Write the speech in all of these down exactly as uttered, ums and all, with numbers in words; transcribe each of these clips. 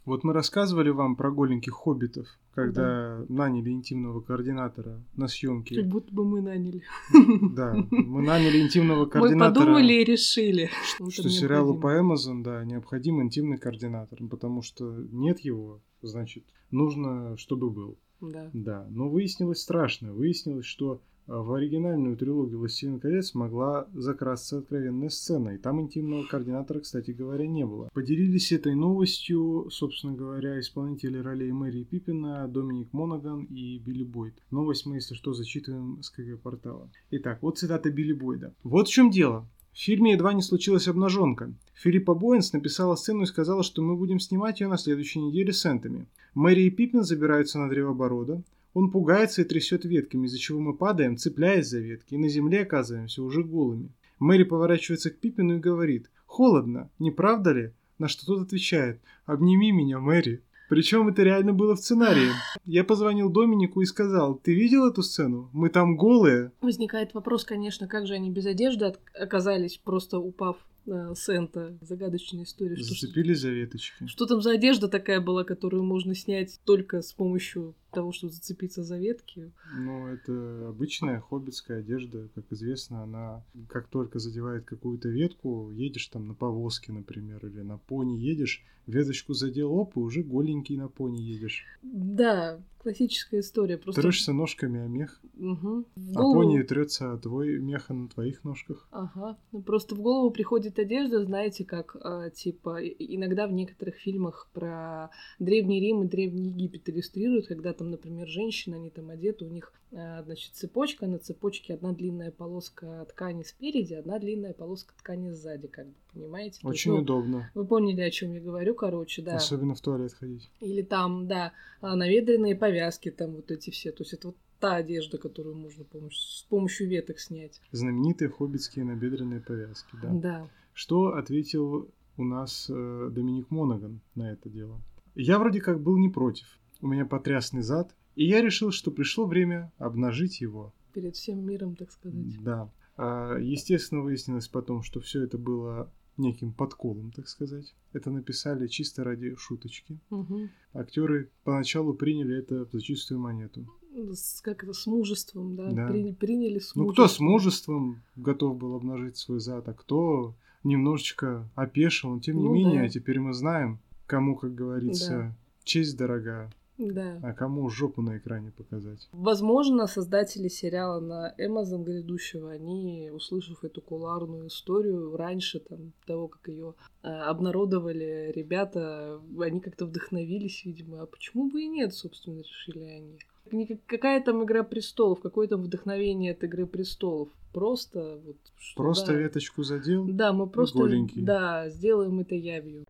Вот мы рассказывали вам про голеньких хоббитов, когда да. наняли интимного координатора на съемки. Как будто бы мы наняли. Да, мы наняли интимного координатора. Мы подумали и решили, что, что сериалу по Amazon, да, необходим интимный координатор, потому что нет его, значит, нужно, чтобы был. Да. Да, но выяснилось страшное. Выяснилось, что в оригинальную трилогию «Властелин колец» могла закрасться откровенная сцена, и там интимного координатора, кстати говоря, не было. Поделились этой новостью, собственно говоря, исполнители ролей Мэри и Пиппина, Доминик Монаган и Билли Бойд. Новость мы, если что, зачитываем с КГ-портала. Итак, вот цитата Билли Бойда. «Вот в чем дело. В фильме едва не случилась обнаженка. Филиппа Боэнс написала сцену и сказала, что мы будем снимать ее на следующей неделе с энтами. Мэри и Пиппин забираются на древоборода. Он пугается и трясет ветками, из-за чего мы падаем, цепляясь за ветки, и на земле оказываемся уже голыми. Мэри поворачивается к Пиппину и говорит: «Холодно, не правда ли?» На что тот отвечает: «Обними меня, Мэри». Причем это реально было в сценарии. Я позвонил Доминику и сказал: «Ты видел эту сцену? Мы там голые». Возникает вопрос, конечно, как же они без одежды оказались, просто упав с энта. Загадочная история. Зацепились что, за веточки. Что там за одежда такая была, которую можно снять только с помощью того, чтобы зацепиться за ветки? Ну, это обычная хоббитская одежда. Как известно, она как только задевает какую-то ветку, едешь там на повозке, например, или на пони едешь, веточку задел, оп, и уже голенький на пони едешь. Да, классическая история. Просто... Трёшься ножками о мех, угу. а пони трется о твой меха на твоих ножках. Ага. Ну, просто в голову приходит одежда, знаете, как, а, типа, иногда в некоторых фильмах про Древний Рим и Древний Египет иллюстрируют, когда там, например, женщины, они там одеты, у них, а, значит, цепочка, на цепочке одна длинная полоска ткани спереди, одна длинная полоска ткани сзади, как бы, понимаете? Очень есть, удобно. Ну, вы поняли, о чем я говорю, короче, да. Особенно в туалет ходить. Или там, да, наведренные повязки, там вот эти все, то есть это вот та одежда, которую можно с помощью веток снять. Знаменитые хоббитские набедренные повязки, да. Да. Что ответил у нас э, Доминик Монаган на это дело? Я вроде как был не против. У меня потрясный зад, и я решил, что пришло время обнажить его. Перед всем миром, так сказать. Да. А, естественно, выяснилось потом, что все это было неким подколом, так сказать. Это написали чисто ради шуточки. Угу. Актеры поначалу приняли это за чистую монету. С, как это, с мужеством, да? Да. При, приняли с мужеством. Ну, кто с мужеством готов был обнажить свой зад, а кто немножечко опешил. Но, тем не ну, менее, да. теперь мы знаем, кому, как говорится, да. честь дорога. Да. А кому жопу на экране показать? Возможно, создатели сериала на Amazon грядущего, они, услышав эту кулуарную историю раньше там, того, как ее э, обнародовали ребята, они как-то вдохновились, видимо. А почему бы и нет, собственно, решили они. Не какая там «Игра престолов», какое там вдохновение от «Игры престолов». Просто вот... Что, просто да. веточку задел? Да, мы просто голенький. Да, сделаем это явью.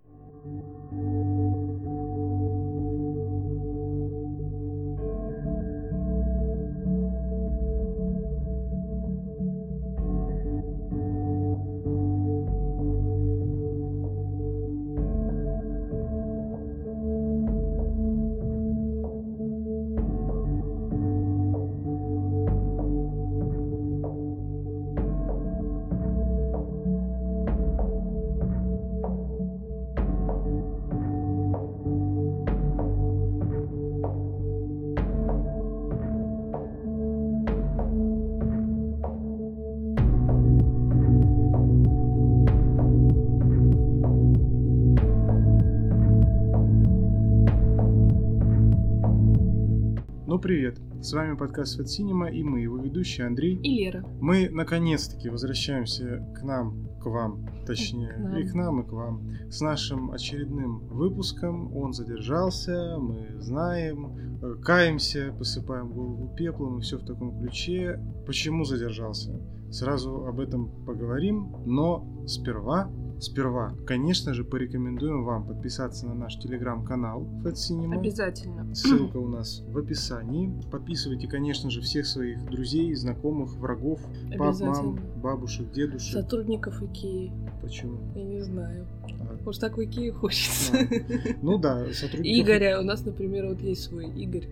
Ну, привет! С вами подкаст Fat Cinema и мы, его ведущие Андрей и Лера. Мы, наконец-таки, возвращаемся к нам, к вам, точнее, к и к нам, и к вам, с нашим очередным выпуском. Он задержался, мы знаем, каемся, посыпаем голову пеплом и все в таком ключе. Почему задержался? Сразу об этом поговорим, но сперва... Сперва, конечно же, порекомендуем вам подписаться на наш телеграм-канал Fat Cinema. Обязательно. Ссылка у нас в описании. Подписывайте, конечно же, всех своих друзей, знакомых, врагов, пап, мам, бабушек, дедушек. Сотрудников Икеи. Почему? Я не знаю. А... Может, так в Икеи хочется. А. Ну да, сотрудников... Игоря. У нас, например, вот есть свой Игорь.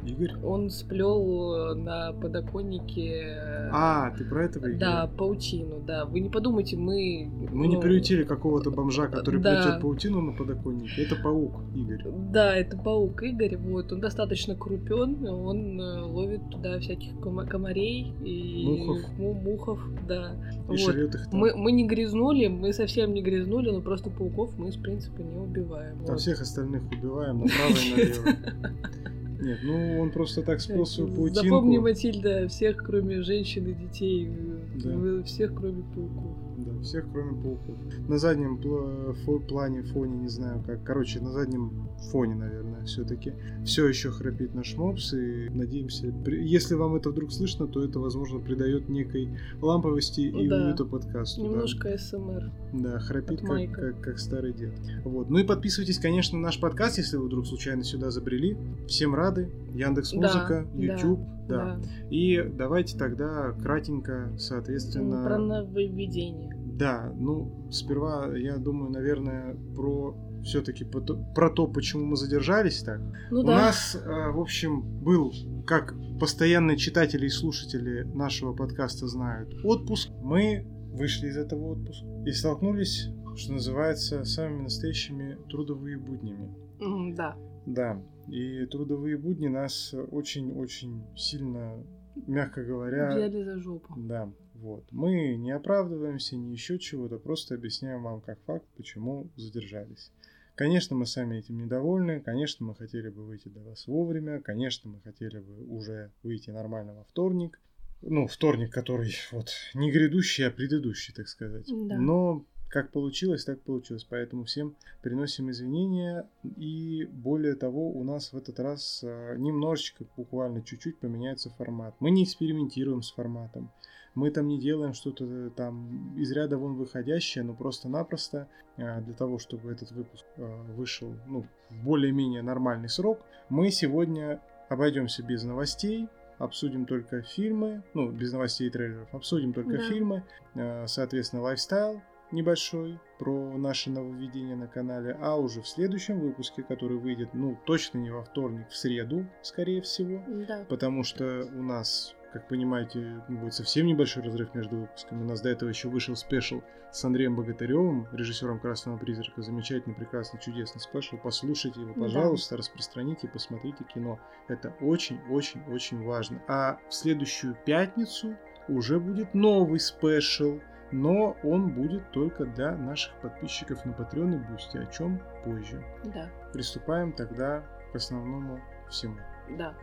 Игорь? Он сплел на подоконнике... А, ты про этого Игоря? Да, паутину, да. Вы не подумайте, мы... Мы ну... не приютили какого-то бомжа, который да. плетет паутину на подоконнике. Это паук Игорь. Да, это паук Игорь. Вот. Он достаточно крупен, он ловит туда всяких ком- комарей и мухов. мухов, да. И вот. Жрет их там. Мы, мы не грязнули, мы совсем не грязнули, но просто пауков мы из принципа не убиваем. Там вот. Всех остальных убиваем направо и налево. Нет, ну он просто так сплел свою паутинку. Запомни, Матильда, всех, кроме женщин и детей, да. Всех, кроме пауков. Да, всех, кроме пауков. На заднем пл- фо- плане, фоне, не знаю как, короче, на заднем фоне, наверное, все-таки все еще храпит наш мопс, и надеемся, при... если вам это вдруг слышно, то это, возможно, придает некой ламповости и да. уюта подкасту. Немножко да. эс эм эр. Да, храпит как, как, как старый дед. Вот. Ну и подписывайтесь, конечно, на наш подкаст, если вы вдруг случайно сюда забрели. Всем рады. Яндекс.Музыка, да, YouTube, да, да. да. И давайте тогда кратенько, соответственно... Про нововведение. Да, ну, сперва, я думаю, наверное, про все-таки про то, почему мы задержались так. Ну, У да. нас, в общем, был, как постоянные читатели и слушатели нашего подкаста знают, отпуск. Мы вышли из этого отпуска и столкнулись, что называется, с самыми настоящими трудовыми буднями. Mm, да. Да, и трудовые будни нас очень-очень сильно, мягко говоря... Взяли за жопу. Да, вот. Мы не оправдываемся, ни еще чего-то, просто объясняем вам как факт, почему задержались. Конечно, мы сами этим недовольны, конечно, мы хотели бы выйти до вас вовремя, конечно, мы хотели бы уже выйти нормально во вторник. Ну, вторник, который вот не грядущий, а предыдущий, так сказать. Да. Но... Как получилось, так получилось. Поэтому всем приносим извинения. И более того, у нас в этот раз немножечко, буквально чуть-чуть поменяется формат. Мы не экспериментируем с форматом. Мы там не делаем что-то там из ряда вон выходящее, но просто-напросто для того, чтобы этот выпуск вышел ну, в более-менее нормальный срок, мы сегодня обойдемся без новостей. Обсудим только фильмы. Ну, без новостей и трейлеров. Обсудим только да. фильмы. Соответственно, лайфстайл небольшой про наше нововведение на канале, а уже в следующем выпуске, который выйдет, ну, точно не во вторник, в среду, скорее всего, да. Потому что у нас, как понимаете, будет совсем небольшой разрыв между выпусками. У нас до этого еще вышел спешл с Андреем Богатыревым, режиссером «Красного призрака», замечательный, прекрасный, чудесный спешл. Послушайте его, пожалуйста, да. Распространите, посмотрите кино. Это очень-очень-очень важно. А в следующую пятницу уже будет новый спешл, но он будет только для наших подписчиков на Patreon и Boosty, о чем позже. Да. Приступаем тогда к основному всему. Да.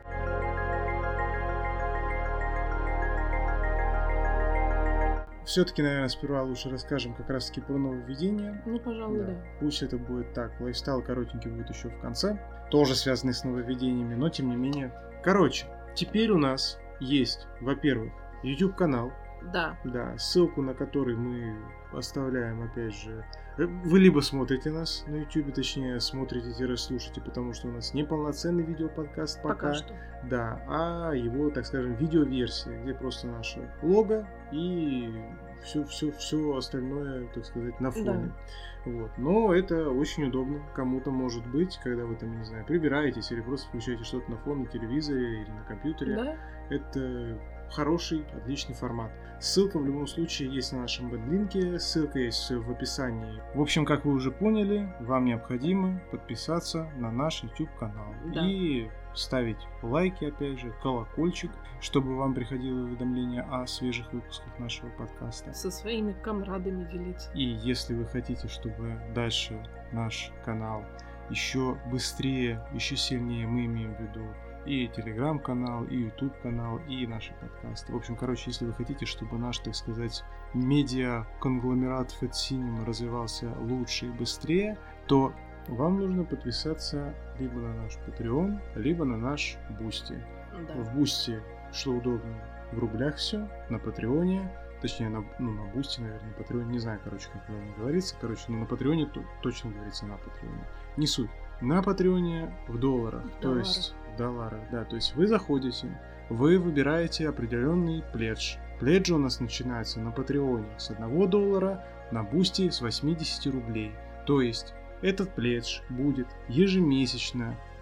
Все-таки, наверное, сперва лучше расскажем как раз-таки про нововведение. Ну, пожалуй, да. да. Пусть это будет так. Лайфстайл коротенький будет еще в конце. Тоже связанный с нововведениями, но тем не менее. Короче, теперь у нас есть, во-первых, YouTube-канал. Да. Да, ссылку на который мы оставляем, опять же. Вы либо смотрите нас на YouTube, точнее, смотрите-слушайте, потому что у нас не полноценный видеоподкаст пока. Пока что. Да, а его, так скажем, видеоверсия, где просто наше лого и все, все, все остальное, так сказать, на фоне. Да. Вот. Но это очень удобно. Кому-то может быть, когда вы там, не знаю, прибираетесь или просто включаете что-то на фон на телевизоре или на компьютере. Да. Это хороший, отличный формат. Ссылка в любом случае есть на нашем бэдлинке, ссылка есть в описании. В общем, как вы уже поняли, вам необходимо подписаться на наш YouTube-канал. Да. И ставить лайки, опять же, колокольчик, чтобы вам приходило уведомление о свежих выпусках нашего подкаста. Со своими комрадами делиться. И если вы хотите, чтобы дальше наш канал еще быстрее, еще сильнее, мы имеем в виду и телеграм-канал, и ютуб-канал, и наши подкасты. В общем, короче, если вы хотите, чтобы наш, так сказать, медиа-конгломерат Fat Cinema развивался лучше и быстрее, то вам нужно подписаться либо на наш Patreon, либо на наш Boosty. Да. В Boosty, что удобно, в рублях все, на Патреоне, точнее, на, ну, на Boosty, наверное, на Patreon, не знаю, короче, как правильно говорится, короче, но на Патреоне то, точно говорится на Патреоне. Не суть. На Патреоне в долларах, в то долларах. есть в долларах, да, то есть вы заходите, вы выбираете определенный пледж. Пледжи у нас начинается на Патреоне с одного доллара, на Boosty с восемьдесят рублей. То есть этот пледж будет ежемесячно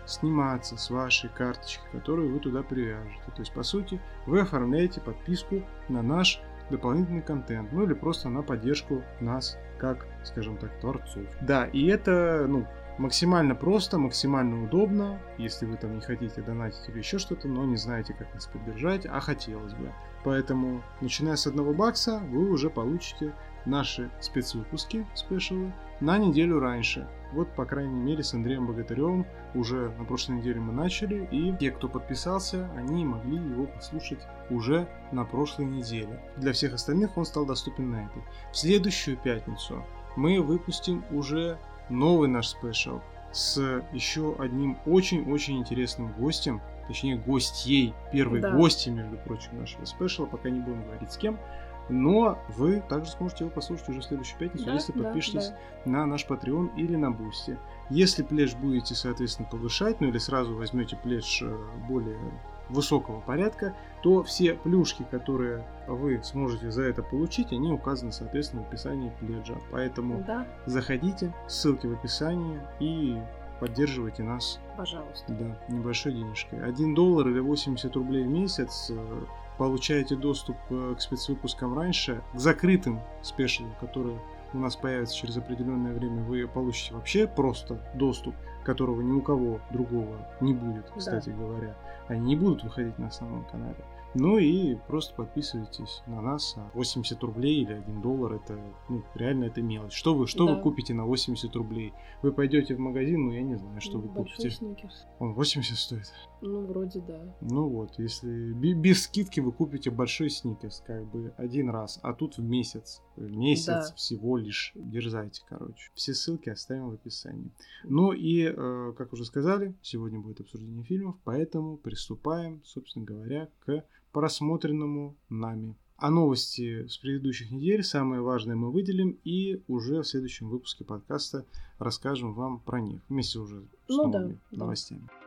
сниматься с вашей карточки, которую вы туда привяжете. То есть, по сути, вы оформляете подписку на наш дополнительный контент, ну или просто на поддержку нас, как, скажем так, творцов. Да, и это, ну, максимально просто, максимально удобно, если вы там не хотите донатить или еще что-то, но не знаете, как нас поддержать, а хотелось бы. Поэтому, начиная с одного бакса, вы уже получите наши спецвыпуски, спешалы, на неделю раньше. Вот, по крайней мере, с Андреем Богатыревым уже на прошлой неделе мы начали, и те, кто подписался, они могли его послушать уже на прошлой неделе. Для всех остальных он стал доступен на этой. В следующую пятницу мы выпустим уже новый наш спешл с еще одним очень-очень интересным гостем, точнее гостьей, первой да. гостьей, между прочим, нашего спешла, пока не будем говорить с кем. Но вы также сможете его послушать уже в следующую пятницу, да, если подпишетесь да, да. на наш Patreon или на Boosty. Если пледж будете, соответственно, повышать, ну или сразу возьмете пледж более высокого порядка, то все плюшки, которые вы сможете за это получить, они указаны, соответственно, в описании пледжа. Поэтому да. заходите, ссылки в описании и поддерживайте нас. Пожалуйста. Да, небольшой денежкой. один доллар или восемьдесят рублей в месяц. Получаете доступ к спецвыпускам раньше, к закрытым спешалам, которые у нас появятся через определенное время. Вы получите вообще просто доступ, которого ни у кого другого не будет, кстати да. говоря. Они не будут выходить на основном канале. Ну и просто подписывайтесь на нас. восемьдесят рублей или один доллар, это, ну, реально это мелочь. Что вы, что да. вы купите на восемьдесят рублей? Вы пойдете в магазин, ну я не знаю, что ну, вы купите. Сникерс. Он восемьдесят стоит? Ну, вроде да. Ну вот, если без скидки вы купите большой сникерс, как бы один раз, а тут в месяц. В месяц да. всего лишь. Дерзайте, короче. Все ссылки оставим в описании. Ну и, э, как уже сказали, сегодня будет обсуждение фильмов, поэтому приступаем, собственно говоря, к просмотренному нами. А новости с предыдущих недель, самые важные, мы выделим и уже в следующем выпуске подкаста расскажем вам про них. Вместе уже с ну, новыми да, новостями. Да.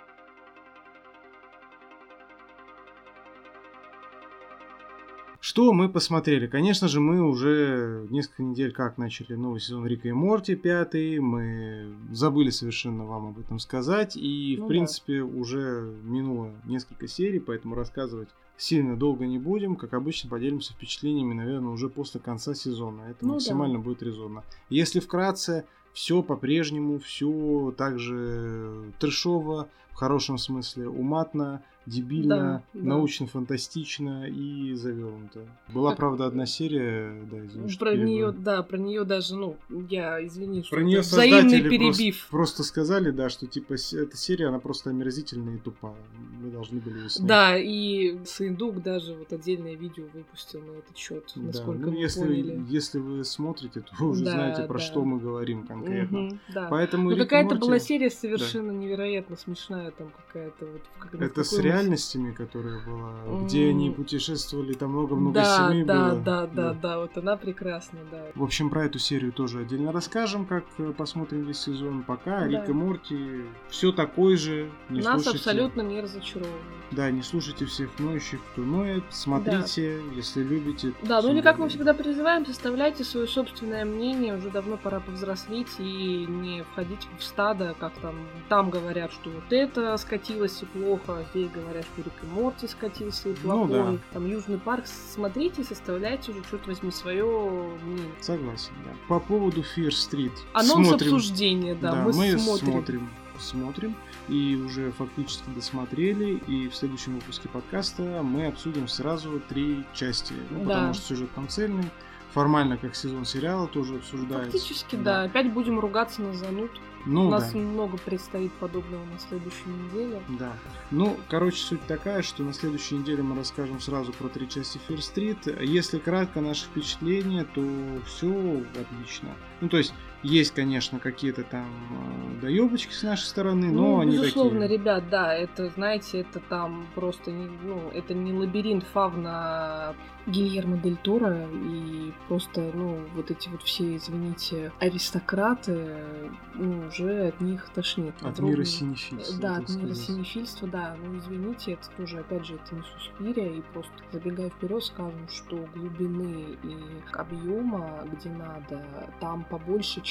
Что мы посмотрели? Конечно же, мы уже несколько недель как начали новый сезон Рика и Морти, пятый. Мы забыли совершенно вам об этом сказать. И, ну, в принципе, да. уже минуло несколько серий, поэтому рассказывать сильно долго не будем. Как обычно, поделимся впечатлениями, наверное, уже после конца сезона. Это ну, максимально да. будет резонно. Если вкратце, все по-прежнему, все так же трэшово, в хорошем смысле, уматно, дебильно, да, научно-фантастично да. и завернуто. Была, как... правда, одна серия, да, извини, про нее, да, про нее даже, ну, я извини, что про нее взаимный перебив. Просто, просто сказали, да, что типа эта серия, она просто омерзительная и тупая. Мы должны были ее снять. Да, и Сындук даже вот отдельное видео выпустил на этот счет, да, насколько ну, мы если, поняли. Если вы смотрите, то вы уже да, знаете, про да. что мы говорим конкретно. Угу, да. Поэтому ну, какая-то Морти... была серия совершенно да. невероятно смешная, там какая-то вот. Как, это с реальностями, которая была, mm. где они путешествовали, там много-много да, семей да, было. Да, да, да, да, вот она прекрасна, да. В общем, про эту серию тоже отдельно расскажем, как посмотрим весь сезон. Пока да. Рик и Морти все такой же. Не Нас слушайте... абсолютно не разочаровывает. Да, не слушайте всех ноющих, кто ноет. Смотрите, да. если любите. Да, ну или как мы всегда призываем, составляйте свое собственное мнение. Уже давно пора повзрослеть и не входить в стадо, как там, там говорят, что вот это скатилось и плохо, здесь говорят, что Рик и Морти скатился и плохой. Ну, да. Там Южный парк. Смотрите, составляйте уже, черт возьми, свое мнение. Согласен, да. По поводу Fear Street. Анонс обсуждения, да, да мы, мы смотрим. смотрим. Смотрим и уже фактически досмотрели, и в следующем выпуске подкаста мы обсудим сразу три части, ну, да. потому что сюжет там цельный, формально как сезон сериала тоже обсуждается. Фактически, да, да. опять будем ругаться на зануд. Ну, У нас да. много предстоит подобного на следующей неделе. Да. Ну, короче, суть такая, что на следующей неделе мы расскажем сразу про три части Fear Street. Если кратко наши впечатления, то все отлично. Ну, то есть, есть, конечно, какие-то там э, доебочки с нашей стороны, но ну, они безусловно, такие... ребят, да, это, знаете, это там просто, не, ну, это не лабиринт фавна Гильермо Дель Торо, и просто, ну, вот эти вот все, извините, аристократы, ну, уже от них тошнит. От мира синефильства. Да, от мира синефильства, да, ну, извините, это тоже, опять же, это не Суспирия, и просто, забегая вперед, скажем, что глубины и объема, где надо, там побольше, чем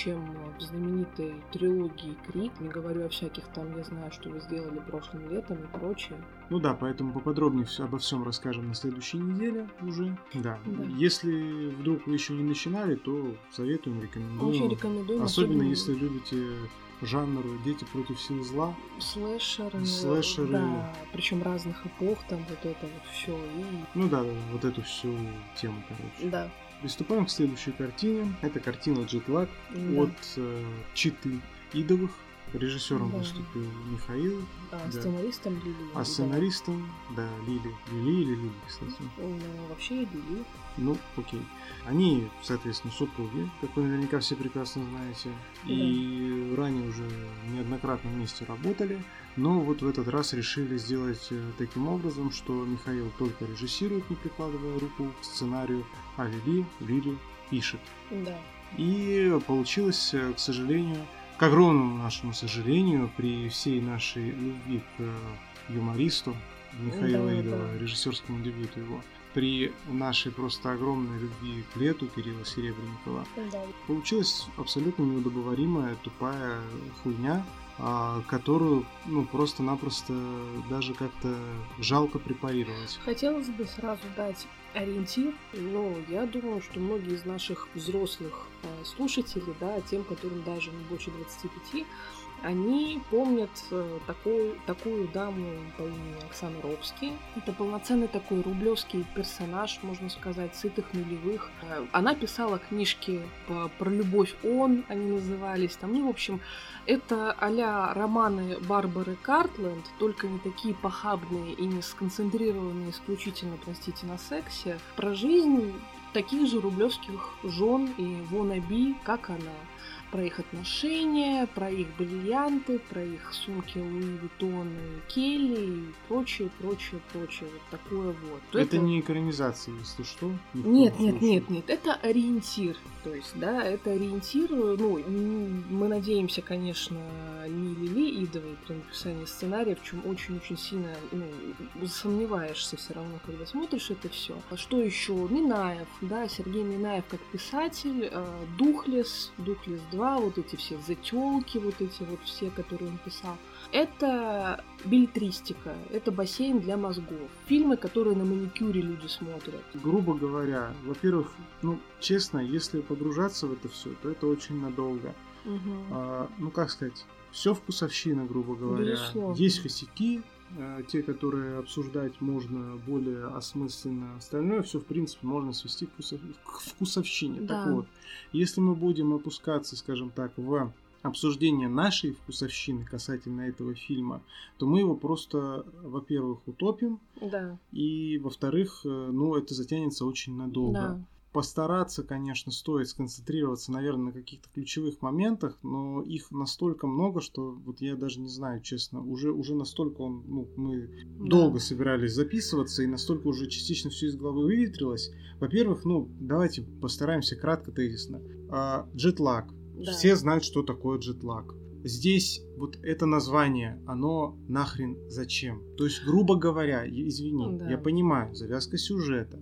чем в знаменитой трилогии «Крик». Не говорю о всяких там «Я знаю, что вы сделали прошлым летом» и прочее. Ну да, поэтому поподробнее все, обо всем расскажем на следующей неделе уже. Да. да. Если вдруг вы еще не начинали, то советуем, рекомендуем. Очень рекомендуем. Особенно, особенно если любите жанр «Дети против сил зла». Слэшеры. Слэшеры. Да, причем разных эпох, там вот это вот все. И... Ну да, да, вот эту всю тему, короче. Да. Приступаем к следующей картине. Это картина «Джетлаг» да. от э, Читы Идовых. Режиссером да. выступил Михаил. А да. сценаристом Лили. А сценаристом, да, да Лили. Лили или Лили, кстати? Ну, вообще Лили. Ну, окей. Они, соответственно, супруги, как вы наверняка все прекрасно знаете. Да. И ранее уже неоднократно вместе работали. Но вот в этот раз решили сделать таким образом, что Михаил только режиссирует, не прикладывая руку к сценарию, а Лили, Лили пишет. Да. И получилось, к сожалению, к огромному нашему сожалению, при всей нашей любви к юмористу Михаила да, Идова, да. режиссерскому дебюту его, при нашей просто огромной любви к лету Кирилла Серебренникова, да. получилась абсолютно неудобоваримая, тупая хуйня, которую ну просто-напросто даже как-то жалко препарировать. Хотелось бы сразу дать ориентир, но я думаю, что многие из наших взрослых слушателей, да, тем, которым даже не больше двадцати пяти, они помнят такую, такую даму по имени Оксана Робски. Это полноценный такой рублевский персонаж, можно сказать, сытых нулевых. Она писала книжки по, про любовь он, они назывались. Там, ну, в общем, это а-ля романы Барбары Картленд, только не такие похабные и не сконцентрированные исключительно, простите, на сексе. Про жизнь таких же рублевских жен и вонаби, как она. Про их отношения, про их бриллианты, про их сумки Луи Виттон и Келли и прочее, прочее, прочее. Вот такое вот. Это, это... не экранизация, если что? Нет, нет, нет, нет. Это ориентир. То есть, да, это ориентир. Ну, мы надеемся, конечно, не Лили Идовой при написании сценария, в чем очень-очень сильно ну, сомневаешься все равно, когда смотришь это все. А что еще? Минаев, да, Сергей Минаев как писатель, Духлес, Духлес два, вот эти все затёлки, вот эти вот все, которые он писал. Это беллетристика, это бассейн для мозгов. Фильмы, которые на маникюре люди смотрят. Грубо говоря, во-первых, ну, честно, если погружаться в это все, то это очень надолго. Угу. А, ну, как сказать, все вкусовщина, грубо говоря. Безусловно. Есть косяки, те, которые обсуждать можно более осмысленно. Остальное все, в принципе, можно свести к, вкусов... к вкусовщине. Да. Так вот, если мы будем опускаться, скажем так, в обсуждение нашей вкусовщины касательно этого фильма, то мы его просто, во-первых, утопим, да. и, во-вторых, ну, это затянется очень надолго. Да. Постараться, конечно, стоит сконцентрироваться, наверное, на каких-то ключевых моментах, но их настолько много, что вот я даже не знаю, честно, уже, уже настолько он, ну, мы да. долго собирались записываться, и настолько уже частично все из головы выветрилось. Во-первых, ну, давайте постараемся кратко, тезисно. А, джетлаг. Да. Все знают, что такое джетлаг. Здесь вот это название, оно нахрен зачем? То есть, грубо говоря, извини, да. я понимаю, завязка сюжета.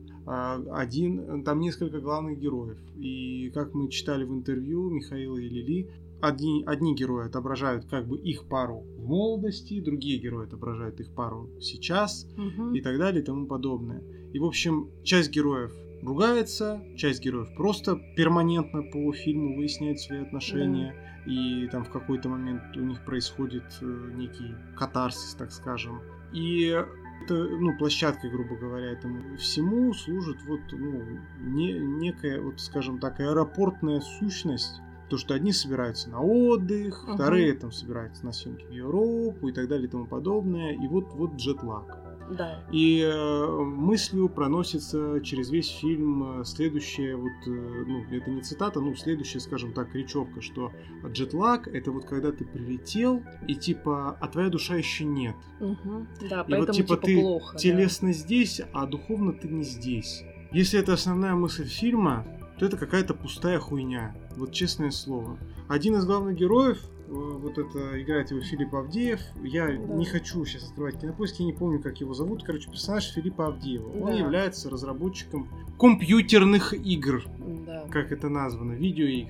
Один, там несколько главных героев. И как мы читали в интервью Михаила и Лили, одни, одни герои отображают как бы их пару в молодости, другие герои отображают их пару сейчас, угу. и так далее и тому подобное. И, в общем, часть героев ругается, часть героев просто перманентно по фильму выясняет свои отношения, да. и там в какой-то момент у них происходит некий катарсис, так скажем. И это, ну, площадкой, грубо говоря, этому всему служит вот, ну, не, некая, вот, скажем так, аэропортная сущность. То, что одни собираются на отдых, uh-huh. вторые там собираются на съемки в Европу и так далее и тому подобное. И вот, вот джетлаг. Да. И э, мыслью проносится через весь фильм следующая, вот, э, ну, это не цитата, ну, следующая, скажем так, речевка, что джетлаг — это вот когда ты прилетел, и типа, а твоя душа еще нет. Угу. Да, и поэтому вот, типа, типа ты плохо, телесно да. здесь, а духовно ты не здесь. Если это основная мысль фильма, то это какая-то пустая хуйня. Вот честное слово. Один из главных героев, вот это играет его Филипп Авдеев. Я да. не хочу сейчас открывать Кинопоиск, я не помню, как его зовут. Короче, персонаж Филиппа Авдеева. Да. Он является разработчиком компьютерных игр. Да. Как это названо? Видеоигр.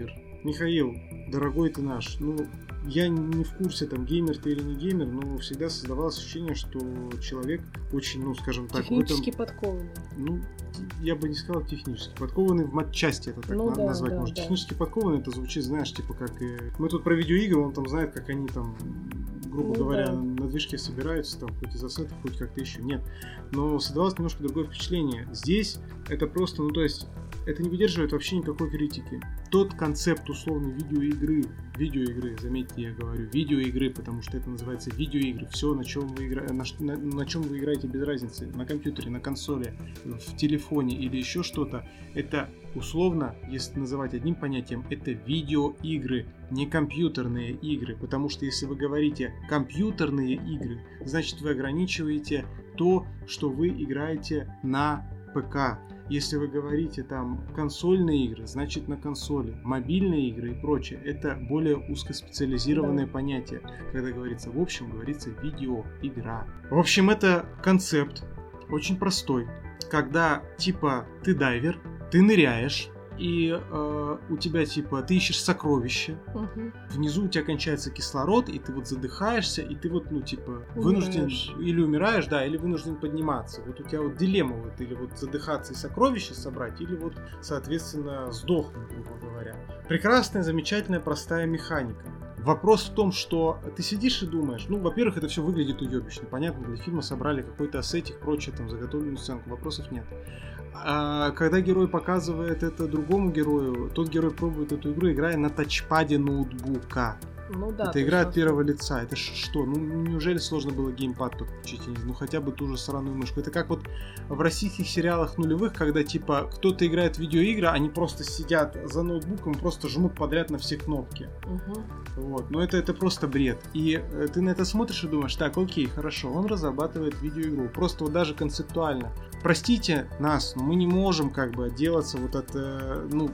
Михаил, дорогой ты наш, ну, я не в курсе, там, геймер ты или не геймер, но всегда создавалось ощущение, что человек очень, ну, скажем так... Технически в этом, подкованный. Ну, я бы не сказал технически подкованный, в матчасти это так ну, надо да, назвать. Да, Может, да. технически подкованный, это звучит, знаешь, типа как... И... Мы тут про видеоигры, он там знает, как они там, грубо ну, говоря, да. на движке собираются, там, хоть из ассетов, хоть как-то еще. Нет. Но создавалось немножко другое впечатление. Здесь это просто, ну, то есть... Это не выдерживает вообще никакой критики. Тот концепт условной видеоигры, видеоигры, заметьте, я говорю, видеоигры, потому что это называется видеоигры. Все, на чем вы играете, на, на, на чем вы играете, без разницы, на компьютере, на консоли, в телефоне или еще что-то, это условно, если называть одним понятием, это видеоигры, не компьютерные игры, потому что если вы говорите компьютерные игры, значит вы ограничиваете то, что вы играете на ПК. Если вы говорите там консольные игры, значит на консоли, мобильные игры и прочее. Это более узкоспециализированное да. понятие. Когда говорится в общем, говорится видеоигра. В общем, это концепт очень простой. Когда типа ты дайвер, ты ныряешь, и э, у тебя типа ты ищешь сокровища, угу. внизу у тебя кончается кислород, и ты вот задыхаешься, и ты вот, ну, типа, вынужден умираешь. или умираешь, да, или вынужден подниматься. Вот у тебя вот дилемма, вот, или вот задыхаться и сокровища собрать, или вот, соответственно, сдохнуть, грубо говоря. Прекрасная, замечательная, простая механика. Вопрос в том, что ты сидишь и думаешь, ну, во-первых, это все выглядит уебищно. Понятно, для фильма собрали какой-то ассетик, прочее, там, заготовленную сценку, вопросов нет. А когда герой показывает это другому герою, тот герой пробует эту игру, играя на тачпаде ноутбука. Ну да. Это игра от первого лица. Это что? Ну, неужели сложно было геймпад подключить? Ну, хотя бы ту же сраную мышку. Это как вот в российских сериалах нулевых, когда, типа, кто-то играет в видеоигры, они просто сидят за ноутбуком, просто жмут подряд на все кнопки. Угу. Вот. Но это, это просто бред. И э, ты на это смотришь и думаешь, так, окей, хорошо, он разрабатывает видеоигру. Просто вот даже концептуально. Простите нас, но мы не можем как бы отделаться вот от, э, ну...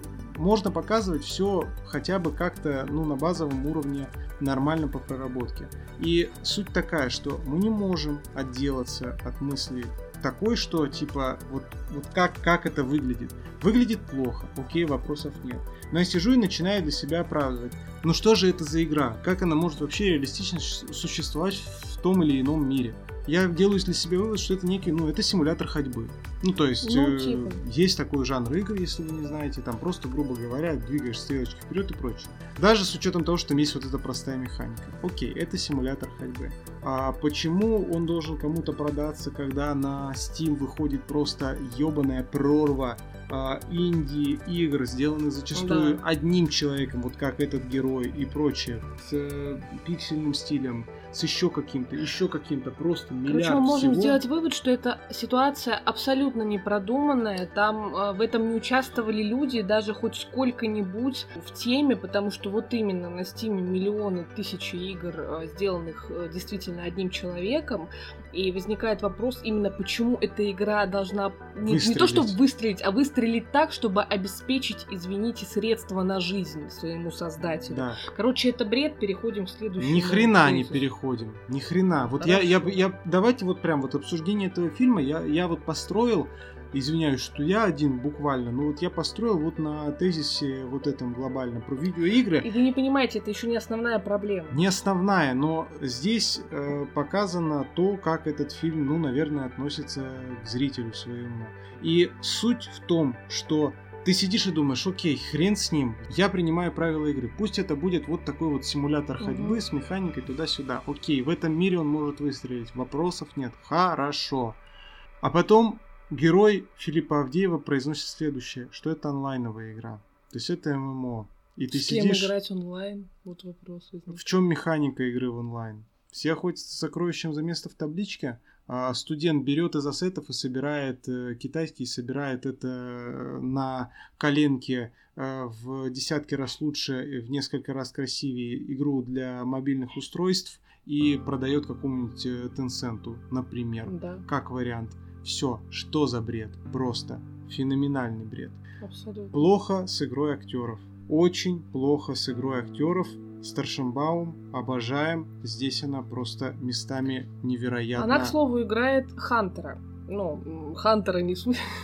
Можно показывать все хотя бы как-то, ну, на базовом уровне нормально по проработке. И суть такая, что мы не можем отделаться от мысли такой, что типа вот, вот как, как это выглядит. Выглядит плохо, окей, вопросов нет. Но я сижу и начинаю для себя оправдывать. Ну что же это за игра? Как она может вообще реалистично существовать в том или ином мире? Я делаю для себя вывод, что это некий, ну, это симулятор ходьбы. Ну, то есть, ну, типа. э, есть такой жанр игр, если вы не знаете, там просто, грубо говоря, двигаешь стрелочки вперед и прочее. Даже с учетом того, что там есть вот эта простая механика. Окей, это симулятор ходьбы. А почему он должен кому-то продаться, когда на Steam выходит просто ебаная прорва а, инди-игр, сделанных зачастую да. одним человеком, вот как этот герой и прочее, с э, пиксельным стилем, с еще каким-то, еще каким-то, просто миллиард всего. Короче, мы можем всего. сделать вывод, что эта ситуация абсолютно непродуманная, там э, в этом не участвовали люди даже хоть сколько-нибудь в теме, потому что вот именно на Steam миллионы, тысячи игр, э, сделанных э, действительно одним человеком, и возникает вопрос именно, почему эта игра должна не, не то чтобы выстрелить, а выстрелить так, чтобы обеспечить, извините, средства на жизнь своему создателю. Да. Короче, это бред, переходим к следующему. Ни хрена не переходим, ни хрена. Вот я, я, я, давайте вот прям вот обсуждение этого фильма, я, я вот построил, извиняюсь, что я один буквально, но вот я построил вот на тезисе вот этом глобально про видеоигры. И вы не понимаете, это еще не основная проблема. Не основная, но здесь э, показано то, как этот фильм, ну, наверное, относится к зрителю своему. И суть в том, что ты сидишь и думаешь, окей, хрен с ним, я принимаю правила игры. Пусть это будет вот такой вот симулятор ходьбы угу. с механикой туда-сюда. Окей, в этом мире он может выстрелить, вопросов нет, хорошо. А потом герой Филиппа Авдеева произносит следующее, что это онлайновая игра. То есть это эм эм о. И ты с кем сидишь... играть онлайн? Вот вопрос возник. В чем механика игры в онлайн? Все охотятся за сокровищем за место в табличке, а студент берет из ассетов и собирает э, китайский, собирает это на коленке э, в десятки раз лучше, в несколько раз красивее игру для мобильных устройств и продает какому-нибудь Tencent, например, да. как вариант. Все, что за бред? Просто феноменальный бред. Абсолютно. Плохо с игрой актеров. Очень плохо с игрой актеров. Старшенбаум, обожаем. Здесь она просто местами невероятно. Она, к слову, играет Хантера. Ну, Хантера не суть.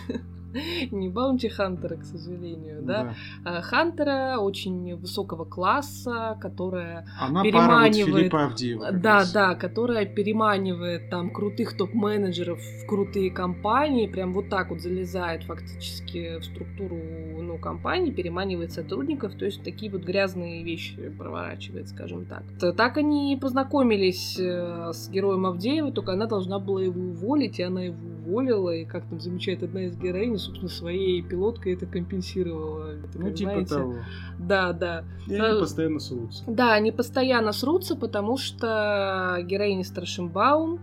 Не Баунти Хантера, к сожалению, да? Да. А Хантера очень высокого класса, которая Она переманивает... пара вот Филиппа Авдеева. Да, раз. да, которая переманивает там крутых топ-менеджеров в крутые компании, прям вот так вот залезает фактически в структуру, ну, компании, переманивает сотрудников, то есть такие вот грязные вещи проворачивает, скажем так. Так они познакомились с героем Авдеева, только она должна была его уволить, и она его уволила, и как там замечает одна из героинь, собственно, своей пилоткой это компенсировала. Это, Ну, типа знаете... того. Да, да. И они постоянно срутся. Да, они постоянно срутся, потому что героиня Страшенбаум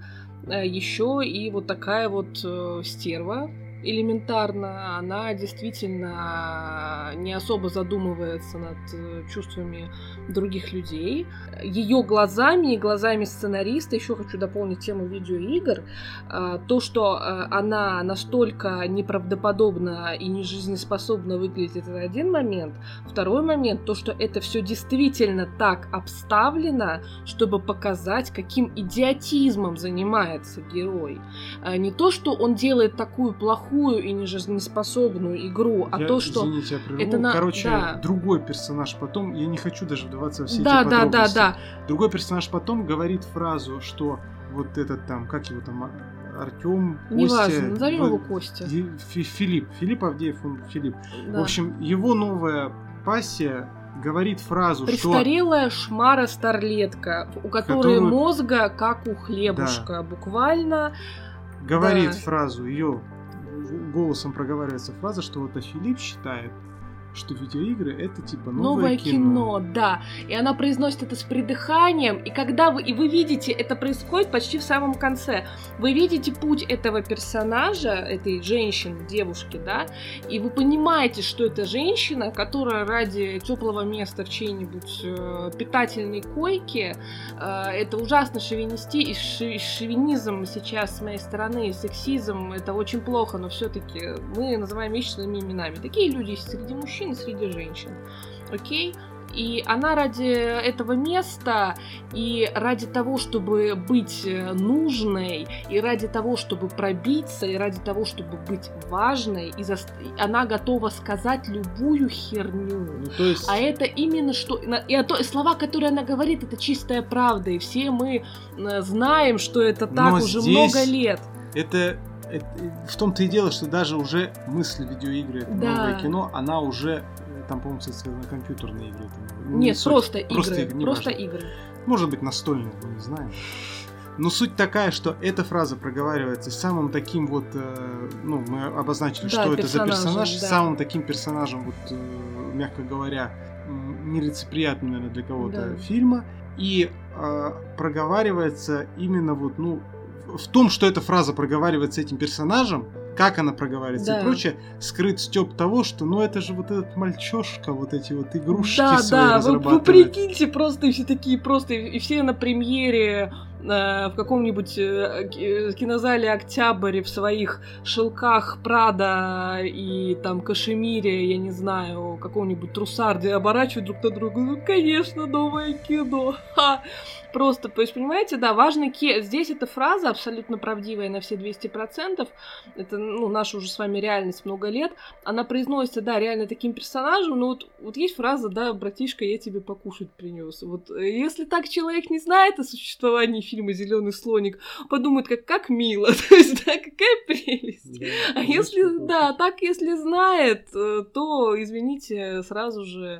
еще и вот такая вот стерва элементарно, она действительно не особо задумывается над чувствами других людей. Ее глазами и глазами сценариста, еще хочу дополнить тему видеоигр, то, что она настолько неправдоподобно и нежизнеспособно выглядит, это один момент. Второй момент, то, что это все действительно так обставлено, чтобы показать, каким идиотизмом занимается герой. Не то, что он делает такую плохую и нежизнеспособную игру, а я, то, что... Извините, я прерву. Это на... Короче, да. другой персонаж потом, я не хочу даже вдаваться во все да, эти да, подробности. Да, да, да. Другой персонаж потом говорит фразу, что вот этот там, как его там, Артём, Костя... Неважно, назовем в... его Костя. Филипп. Филипп Авдеев, он Филипп. Да. В общем, его новая пассия говорит фразу, престарелая что... шмара-старлетка, у которой которую... мозга как у хлебушка, да. Буквально. Говорит да. фразу, ее голосом проговаривается фраза, что вот Филипп считает, что видеоигры это типа новое, новое кино. кино, да. И она произносит это с придыханием, и когда вы, и вы видите, это происходит почти в самом конце, вы видите путь этого персонажа, этой женщины, девушки, да, и вы понимаете, что это женщина, которая ради теплого места в чьей-нибудь э, питательной койке, э, это ужасно шовинисти, и ши, шовинизм сейчас с моей стороны, сексизм, это очень плохо, но все-таки мы называем вещи своими именами. Такие люди есть среди мужчин, среди женщин. Окей? И она ради этого места, и ради того, чтобы быть нужной, и ради того, чтобы пробиться, и ради того, чтобы быть важной, и за... она готова сказать любую херню. Ну, то есть... А это именно что... И то... слова, которые она говорит, это чистая правда, и все мы знаем, что это так Но уже здесь много лет. Это... Это, в том-то и дело, что даже уже мысль видеоигры, это да. новое кино, она уже, там, по-моему, сказано, компьютерные игры. Это, Нет, не просто игры. Просто, игры, просто игры. Может быть, настольные, мы не знаем. Но суть такая, что эта фраза проговаривается самым таким вот, э, ну, мы обозначили, да, что это за персонаж, да. самым таким персонажем, вот, э, мягко говоря, нелицеприятным, наверное, для кого-то да. фильма. И э, проговаривается именно вот, ну, в том, что эта фраза проговаривается этим персонажем, как она проговаривается да. и прочее, скрыт стёб того, что, ну, это же вот этот мальчишка, вот эти вот игрушки да, свои да, разрабатывает. Да, вы, вы прикиньте, просто все такие, просто, и все на премьере э, в каком-нибудь э, кинозале «Октябрь» в своих шелках Прада и там кашемире, я не знаю, каком-нибудь трусарде оборачивают друг на друга. Ну, конечно, новое кино. Ха! Просто, то есть, понимаете, да, важно, ке... здесь эта фраза абсолютно правдивая на все двести процентов, это, ну, наша уже с вами реальность много лет, она произносится, да, реально таким персонажем, но вот, вот есть фраза, да, братишка, я тебе покушать принес. Вот, если так человек не знает о существовании фильма «Зеленый слоник», подумает, как, как мило, то есть, да, какая прелесть. Да, а если, да, так, если знает, то, извините, сразу же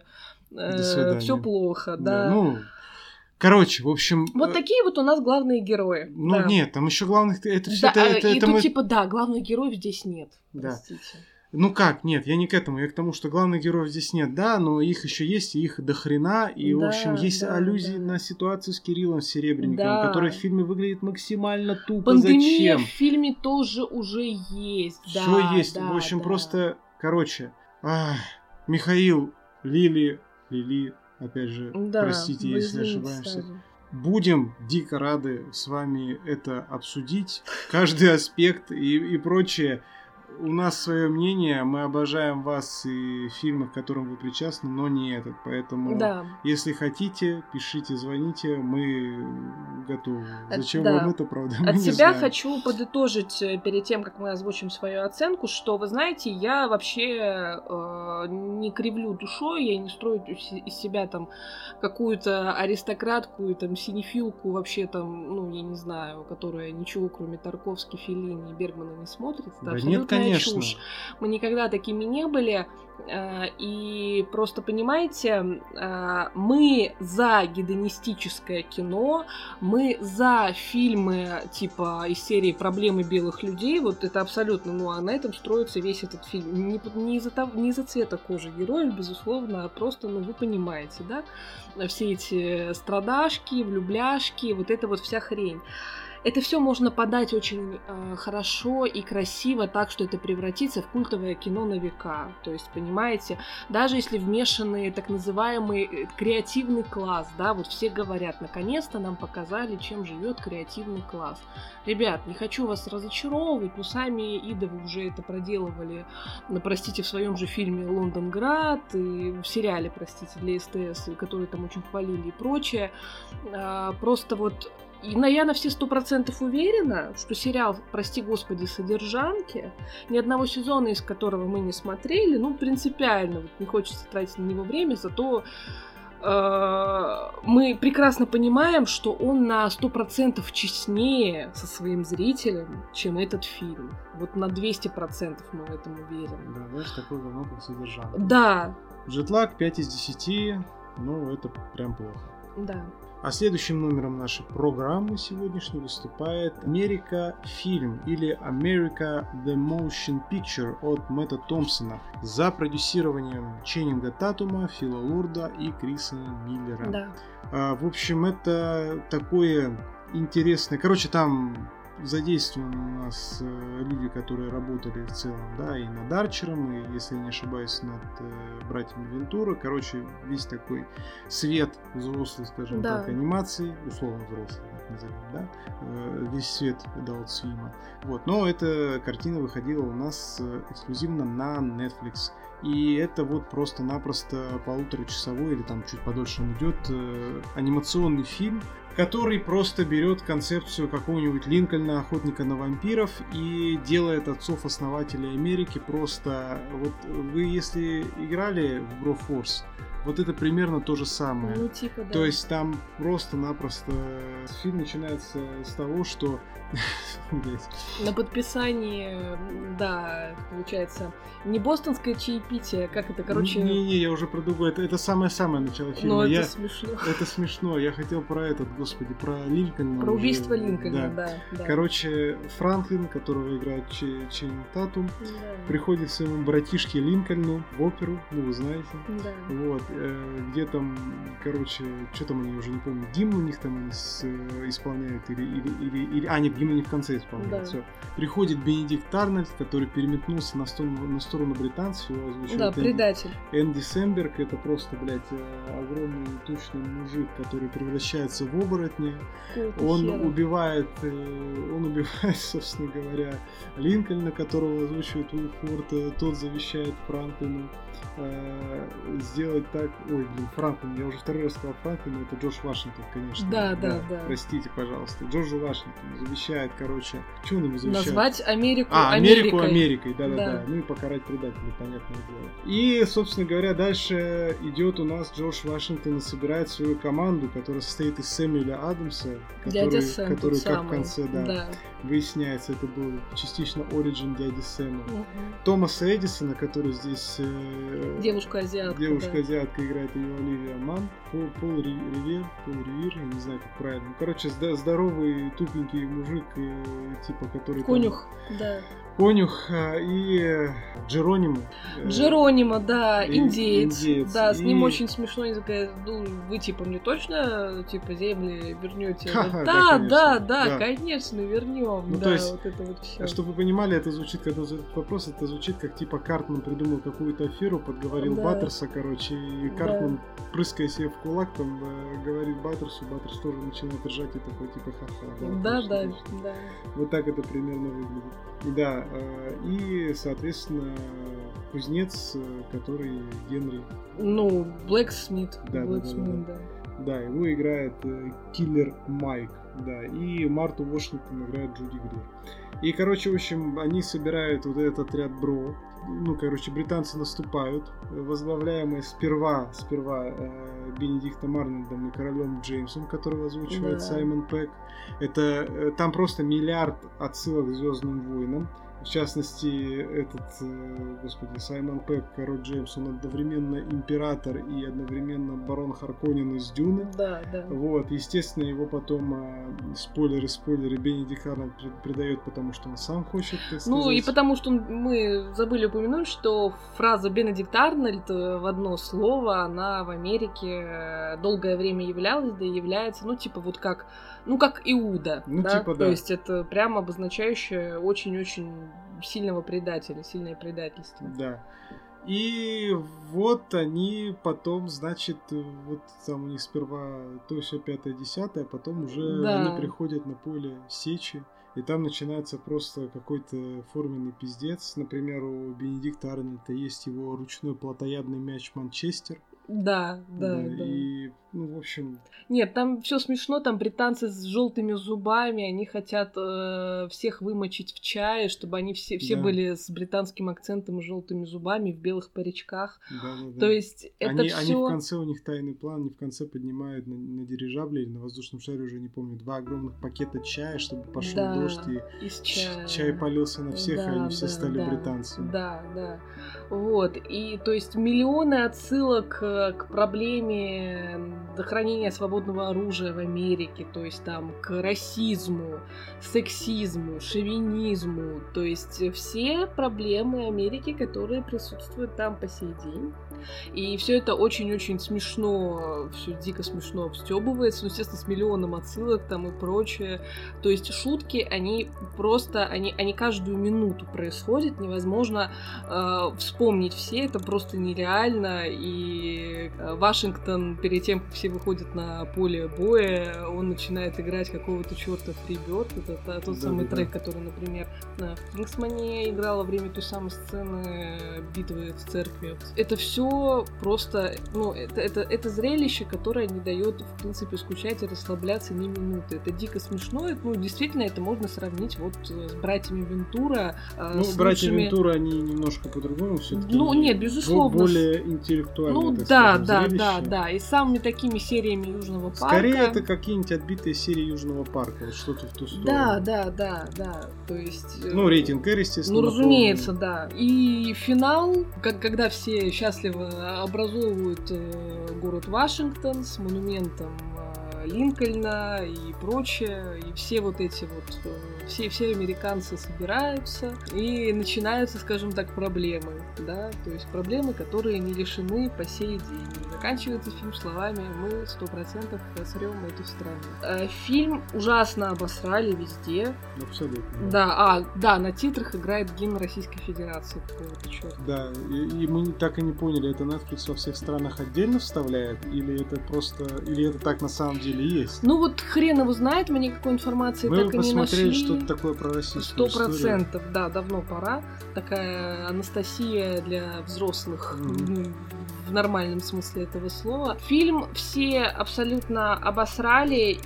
э, все плохо, да. да ну... Короче, в общем... Вот такие вот у нас главные герои. Ну, да. нет, там еще главных... Это все да, это, и это тут мы... типа, да, главных героев здесь нет. Да. Простите. Ну как, нет, я не к этому, я к тому, что главных героев здесь нет, да, но их еще есть, и их дохрена, и, да, в общем, есть да, аллюзии да. на ситуацию с Кириллом Серебренниковым, да. которая в фильме выглядит максимально тупо. Пандемия Зачем? в фильме тоже уже есть, да. Все есть, да, в общем, да. просто, короче, ах, Михаил, Лили, Лили, опять же, да, простите, если ошибаемся. Сразу. Будем дико рады с вами это обсудить, каждый аспект и, и прочее. у нас свое мнение, мы обожаем вас и фильмы, к которым вы причастны, но не этот. Поэтому, Да. если хотите, пишите, звоните, мы готовы. От- Зачем да. вам это, правда, мы От не себя знаем. хочу подытожить э, перед тем, как мы озвучим свою оценку, что, вы знаете, я вообще э, не кривлю душой, я не строю из из себя там какую-то аристократку и там синефилку вообще там, ну, я не знаю, которая ничего, кроме Тарковски, Феллини и Бергмана не смотрит. Это Да нет, абсолютная конечно. чушь. Мы никогда такими не были. э, И просто, понимаете, э, мы за гедонистическое кино, мы за фильмы типа из серии «Проблемы белых людей». Вот это абсолютно, ну, а на этом строится весь этот фильм. Не, по- не из-за того, не из-за цвета кожи героев, безусловно, а просто, ну, вы понимаете, да? Все эти страдашки, влюбляшки, вот это вот вся хрень. Это все можно подать очень э, хорошо и красиво, так что это превратится в культовое кино на века. То есть, понимаете, даже если вмешанный так называемый э, креативный класс, да, вот все говорят, наконец-то нам показали, чем живет креативный класс. Ребят, не хочу вас разочаровывать, но сами Ида вы уже это проделывали, ну, простите, в своем же фильме «Лондонград», и в сериале, простите, для СТС, который там очень хвалили и прочее. А, просто вот И на- я на все сто процентов уверена, что сериал, прости господи, «Содержанки», ни одного сезона, из которого мы не смотрели, ну, принципиально, вот не хочется тратить на него время, зато э, мы прекрасно понимаем, что он на сто процентов честнее со своим зрителем, чем этот фильм. Вот на двести процентов мы в этом уверены. Да, знаешь, такое говно, как «Содержанка». Да, Джетлаг пять из десяти, ну, это прям плохо. да. А следующим номером нашей программы сегодняшней выступает «Америка. Фильм» или «America. The Motion Picture» от Мэтта Томпсона за продюсированием Ченнинга Татума, Фила Лорда и Криса Миллера. Да. А, в общем, это такое интересное... Короче, там задействованы у нас э, люди, которые работали в целом, да, и над Арчером, и, если я не ошибаюсь, над э, братьями Вентура. Короче, весь такой свет взрослый, скажем Да. так, анимации, условно взрослый, так назовем, да, э, весь свет Adult Swim. Вот, но эта картина выходила у нас э, эксклюзивно на Netflix. И это вот просто-напросто полуторачасовой, или там чуть подольше он идет, э, анимационный фильм, который просто берет концепцию какого-нибудь Линкольна, охотника на вампиров, и делает отцов-основателей Америки просто... Вот вы, если играли в Брофорс, вот это примерно то же самое. Ну, типа, да. То есть там просто-напросто фильм начинается с того, что... На подписании, да, получается, не бостонское чаепитие, как это, короче... Не-не, я уже про другое. Это, это самое-самое начало фильма. Ну, это я... смешно. Это смешно. Я хотел про этот, господи, про Линкольна. Про уже. убийство Линкольна, Да. да. да. Короче, Франклин, которого играет Ч- Ченнинг Татум, Да. приходит к своему братишке Линкольну в оперу, ну вы знаете. Да. Вот, э, где там, короче, что там они уже не помню, гимн у них там они с, э, исполняют или, или, или, или... А, нет, гимн они в конце исполняют, Да. все. Приходит Бенедикт Арнольд, который переметнулся на сторону, на сторону британцев, его озвучивает Да, Энди- предатель. Энди Сэмберг. Это просто, блядь, э, огромный тучный мужик, который превращается в оборотня. Какого-то Он хера. убивает, э, он убивает, собственно говоря, Линкольна, которого озвучивает Уилл Форд. Э, Тот завещает Франклину э, сделать так... Ой, блин, Франклин, я уже второй раз сказал Франклин, но это Джордж Вашингтон, конечно. Да, да, да. Простите, пожалуйста. Джорджу Вашингтону завещает, короче... Что он ему завещает? Назвать Америку А, Америку Америкой. Америкой, да-да-да. Да. Ну и покарать предателей, понятное дело. И, собственно говоря, дальше идет у нас Джордж Вашингтон и собирает свою команду, которая состоит из Сэмюэля Адамса, Дядя который, Сэм который тот как самый. в конце, да, Да. выясняется, это был частично оригин дяди Сэма. Мгм. Томаса Эдисона, который здесь... э, Девушка-азиатка. Девушка-азиатка играет ее Оливия Манн. Пол, Пол Ри- Ривер, Пол Ривер, я не знаю, как правильно. Ну, короче, зда- здоровый, тупенький мужик, э, типа, который... да. там- Конюх, да. Конюх э, и э, Джеронимо. э, Джеронимо, да, и- индеец. индеец. Да, с ним И- очень смешно. Они такая, ну, вы типа мне точно типа земли вернете? Ха-ха, Да, да, конечно, да, да, да. конечно, вернем. Ну, Да, то есть, вот это вот все. Чтобы вы понимали, это звучит, когда задают этот вопрос, это звучит как типа Картман придумал какую-то аферу, подговорил Да. Баттерса, короче, и Да. Картман, прыская себе в кулак, там э, говорит Баттерсу, Баттерс тоже начинает ржать и такой типа ха-ха. Да, точно, да, точно. да. Вот так это примерно выглядит. Да, и, соответственно, кузнец, который Генри... Ну, Блэксмит. Да, Блэксмит, да, да, да. Да, его играет Киллер Майк, да, и Марту Вашингтон играет Джуди Грир. И, короче, в общем, они собирают вот этот отряд Бро. Ну, короче, британцы наступают, возглавляемые сперва, сперва э, Бенедиктом Арнольдом и королем Джеймсом, которого озвучивает Да. Саймон Пегг. Это, э, там просто миллиард отсылок к Звездным войнам. В частности, этот, э, господи, Саймон Пегг, король Джеймс, он одновременно император и одновременно барон Харконнен из Дюны. Да, да. Вот, естественно, его потом, э, спойлеры, спойлеры, Бенедикт Арнольд предает, потому что он сам хочет, так сказать. Ну и потому что мы забыли упомянуть, что фраза Бенедикт Арнольд в одно слово, она в Америке долгое время являлась, да и является, ну типа вот как, ну как Иуда, Ну, да? типа, То да. есть это прямо обозначающее очень-очень сильного предателя, сильное предательство. Да. И вот они потом, значит, вот там у них сперва то все пятое, десятое, а потом уже Да. они приходят на поле сечи, и там начинается просто какой-то форменный пиздец. Например, у Бенедикта Арнольда есть его ручной плотоядный мяч Манчестер. Да, да, да. И, ну, в общем... Нет, там все смешно, там британцы с желтыми зубами, они хотят э, всех вымочить в чае, чтобы они все, все Да. были с британским акцентом и желтыми зубами, в белых паричках. Да, да, да. То есть это они, все... они в конце, у них тайный план, они в конце поднимают на, на дирижабле или на воздушном шаре, уже не помню, два огромных пакета чая, чтобы пошел Да, дождь, и из чая. чай полился на всех, Да, и они все да, стали да, британцами. Да, да. Вот. И то есть миллионы отсылок э, к проблеме хранения свободного оружия в Америке, то есть там к расизму, сексизму, шовинизму, то есть все проблемы Америки, которые присутствуют там по сей день. И все это очень-очень смешно, все дико смешно обстебывается, ну, естественно, с миллионом отсылок там и прочее. То есть шутки, они просто, они, они каждую минуту происходят, невозможно э, вспомнить все, это просто нереально. И Вашингтон, перед тем, как все выходят на поле боя, он начинает играть какого-то черта Фрибёрд, это та- тот Да, самый да, да. трек, который, например, в Кингсмане играл во время той самой сцены битвы в церкви. Это все просто, ну, это, это, это зрелище, которое не дает, в принципе, скучать и расслабляться ни минуты. Это дико смешно, и, ну, действительно, это можно сравнить вот с братьями Вентура. э, Ну, с братья лучшими- Вентура, они немножко по-другому все-таки. Ну, нет, безусловно. Более интеллектуально, Ну, так да, скажем, да, зрелище. да, да. И самыми такими сериями Южного парка. Скорее, это какие-нибудь отбитые серии Южного парка, вот что-то в ту сторону. Да, да, да, да. То есть... э, Ну, рейтинг R, естественно. Ну, наполнен. разумеется, да. И финал, как, когда все счастливо образовывают э, город Вашингтон с монументом э, Линкольна и прочее, и все вот эти вот, э, все, все американцы собираются, и начинаются, скажем так, проблемы, да, то есть проблемы, которые не решены по сей день. И заканчивается фильм словами «Мы сто процентов срем эту страну». Э, фильм ужасно обосрали везде. Абсолютно. Да, а, да, на титрах играет гимн Российской Федерации какого-то черта. Да, и, и мы не- так и не поняли, это Netflix во всех странах отдельно вставляет, или это просто, или это так на самом деле есть? Ну вот хрен его знает, мы никакой информации Мы так и не посмотрели нашли. что-то такое про российскую Сто историю. процентов, да, давно пора. Такая Анастасия для взрослых, Мгм. ну, в нормальном смысле этого слова. Фильм все абсолютно обосрали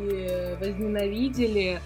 и возненавидели,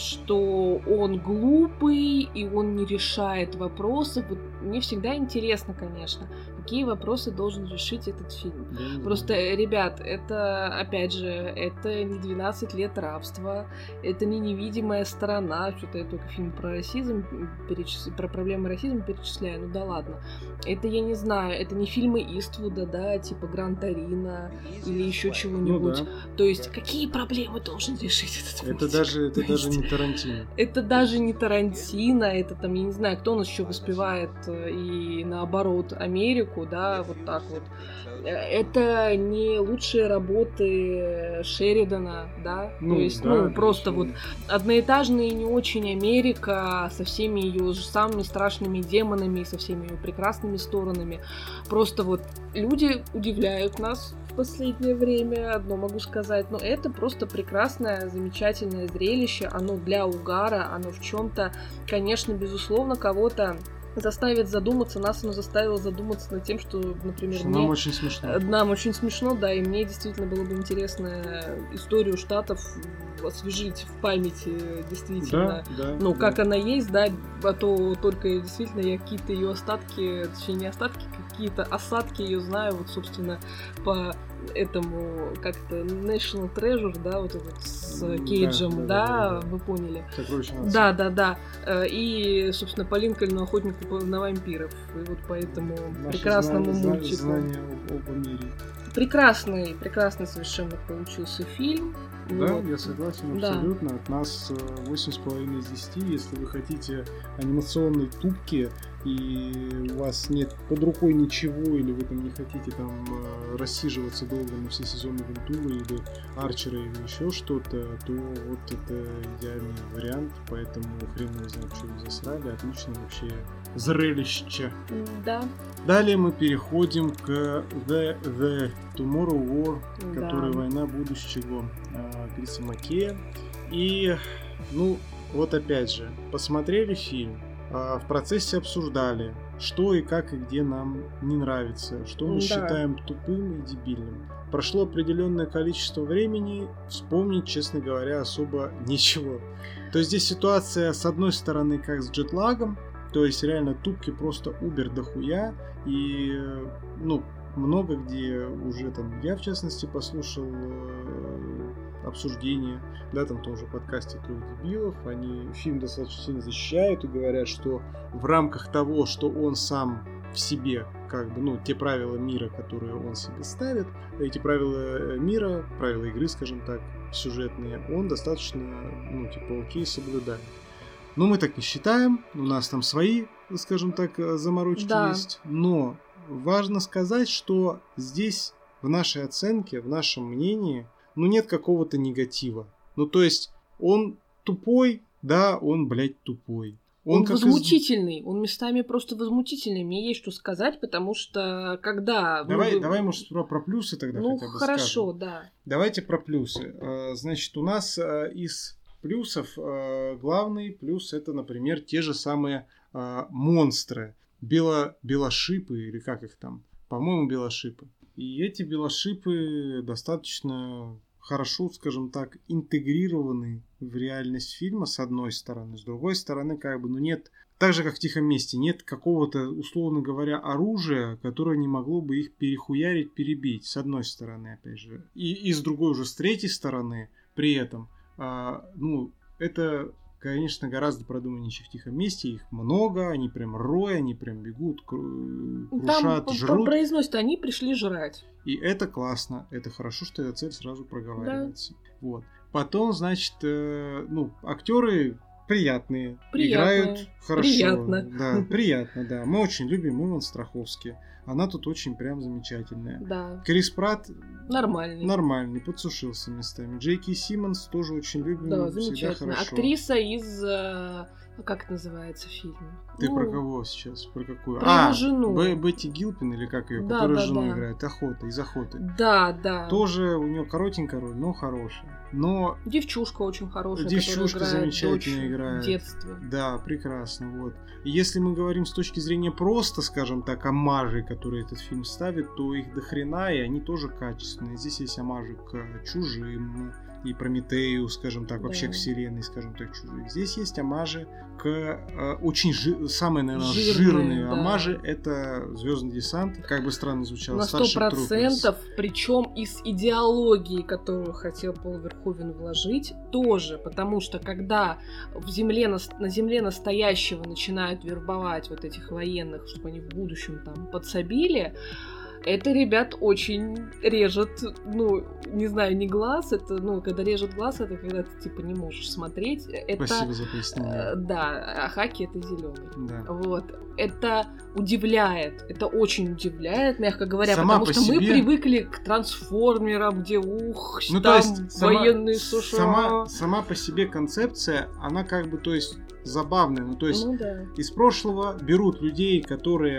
что он глупый и он не решает вопросы. Вот мне всегда интересно, конечно, какие вопросы должен решить этот фильм. Да, не знаю. Просто, ребят, это, опять же, это не двенадцать лет рабства, это не невидимая сторона, что-то я только фильм про расизм, перечис- про проблемы расизма перечисляю, ну да ладно. Это, я не знаю, это не фильмы Иствуда, да, типа Гран Торино или еще Ну чего-нибудь. да. То есть, какие проблемы должен решить этот Это мультик? даже, это То даже есть, не Тарантино. это даже не Тарантино, это там, я не знаю, кто у нас еще воспевает э, и наоборот Америку, да, вот так вот. Э, Это не лучшие работы Шеридана, да, Ну, то есть, да, ну, просто вот безусловно. одноэтажная и не очень Америка со всеми ее самыми страшными демонами и со всеми ее прекрасными сторонами. Просто вот люди удивляют нас в последнее время, одно могу сказать, но это просто прекрасное, замечательное зрелище, оно для угара, оно в чем-то, конечно, безусловно, кого-то заставит задуматься, нас оно заставило задуматься над тем, что, например, что мне... нам очень смешно. Нам очень смешно, да, и мне действительно было бы интересно историю Штатов освежить в памяти, действительно, да, да, ну, да. как она есть, да, а то только действительно я какие-то ее остатки, точнее, не остатки, какие-то осадки ее знаю, вот, собственно, по этому, как-то, National Treasure, да, вот этот с Кейджем, да, да, да, да, да. Вы поняли. Сокровище нации. Да, да, да. И, собственно, по Линкольну, охотнику на вампиров. И вот по этому Наши прекрасному знания, мультику. Знания об, об мире. Прекрасный, прекрасный совершенно получился фильм. Да, вот. Я согласен абсолютно. Да. От нас восемь с половиной из десяти. Если вы хотите анимационной тупки, и у вас нет под рукой ничего, или вы там не хотите там рассиживаться долго на все сезоны Вентуры или Арчера или еще что-то, то вот это идеальный вариант, поэтому хрен его знает, что вы засрали. Отлично вообще зрелище. Да. Далее мы переходим к The, The Tomorrow War, да. который «Война будущего» Криса Маккея. И, ну, вот опять же, посмотрели фильм, в процессе обсуждали, что и как и где нам не нравится, что мы да. считаем тупым и дебильным. Прошло определенное количество времени, вспомнить, честно говоря, особо ничего. То есть здесь ситуация, с одной стороны, как с джетлагом, то есть реально тупки просто убер дохуя, и, ну, много где уже там, я в частности послушал э, обсуждение, да, там в том же подкасте «Трех дебилов», они фильм достаточно сильно защищают и говорят, что в рамках того, что он сам в себе, как бы, ну, те правила мира, которые он себе ставит, эти правила мира, правила игры, скажем так, сюжетные, он достаточно, ну, типа, окей, соблюдает. Но мы так не считаем, у нас там свои, скажем так, заморочки да. есть, но важно сказать, что здесь в нашей оценке, в нашем мнении, ну, нет какого-то негатива. Ну, то есть, он тупой, да, он, блядь, тупой. Он, он возмутительный, из... он местами просто возмутительный. Мне есть что сказать, потому что когда... Давай, ну, давай может, про, про плюсы тогда ну, хотя бы хорошо, скажем. Да. Давайте про плюсы. Значит, у нас из плюсов главный плюс — это, например, те же самые монстры. Бело, белошипы, или как их там? По-моему, белошипы. И эти белошипы достаточно хорошо, скажем так, интегрированы в реальность фильма, с одной стороны. С другой стороны, как бы, ну нет, так же, как в «Тихом месте», нет какого-то, условно говоря, оружия, которое не могло бы их перехуярить, перебить, с одной стороны, опять же. И, и с другой уже, с третьей стороны, при этом, а, ну, это... Конечно, гораздо продуманнее, чем в «Тихом месте». Их много, они прям роя, они прям бегут, крушат, там жрут. Произносят, они пришли жрать. И это классно, это хорошо, что эта цель сразу проговаривается. Да. Вот. Потом, значит, э, ну, актеры приятные, приятные, играют хорошо. Приятно. Да, приятно, да. Мы очень любим Иван Страховский. Она тут очень прям замечательная. Да. Крис Пратт нормальный. Нормальный, подсушился местами. Джейки Симмонс тоже очень любим. Да, замечательно. Актриса из... Как это называется фильм? Ты ну, про кого сейчас? Про какую? Про а, жену. Б- Бетти Гилпин или как ее, да, которая да, жену да. играет? Охота, из Охоты. Да, да. Тоже у нее коротенькая роль, но хорошая. Но... Девчушка очень хорошая. Девчушка замечательно играет в детстве. Да, прекрасно. Вот. И если мы говорим с точки зрения просто, скажем так, омажей, которые этот фильм ставит, то их дохрена, и они тоже качественные. Здесь есть омажи к «Чужим», и Прометею, скажем так, вообще да. к вселенной, скажем так, чужих. Здесь есть омажи к э, очень жи- самые, наверное, жирные, жирные да. омажи. Это «Звездный десант», как бы странно звучало. На сто процентов, причем из идеологии, которую хотел Пол Верховен вложить, тоже, потому что когда в земле, на, на земле настоящего начинают вербовать вот этих военных, чтобы они в будущем там подсобили, это, ребят, очень режет, ну, не знаю, не глаз, это, ну, когда режет глаз, это когда ты, типа, не можешь смотреть. Это, спасибо за пояснение. Э, да, а хаки — это зеленый. Да. Вот. Это удивляет, это очень удивляет, мягко говоря, сама потому по что себе... мы привыкли к трансформерам, где, ух, ну, там то есть, военные сама, США. Сама, сама по себе концепция, она как бы, то есть, забавная. Ну, то есть, ну, да. из прошлого берут людей, которые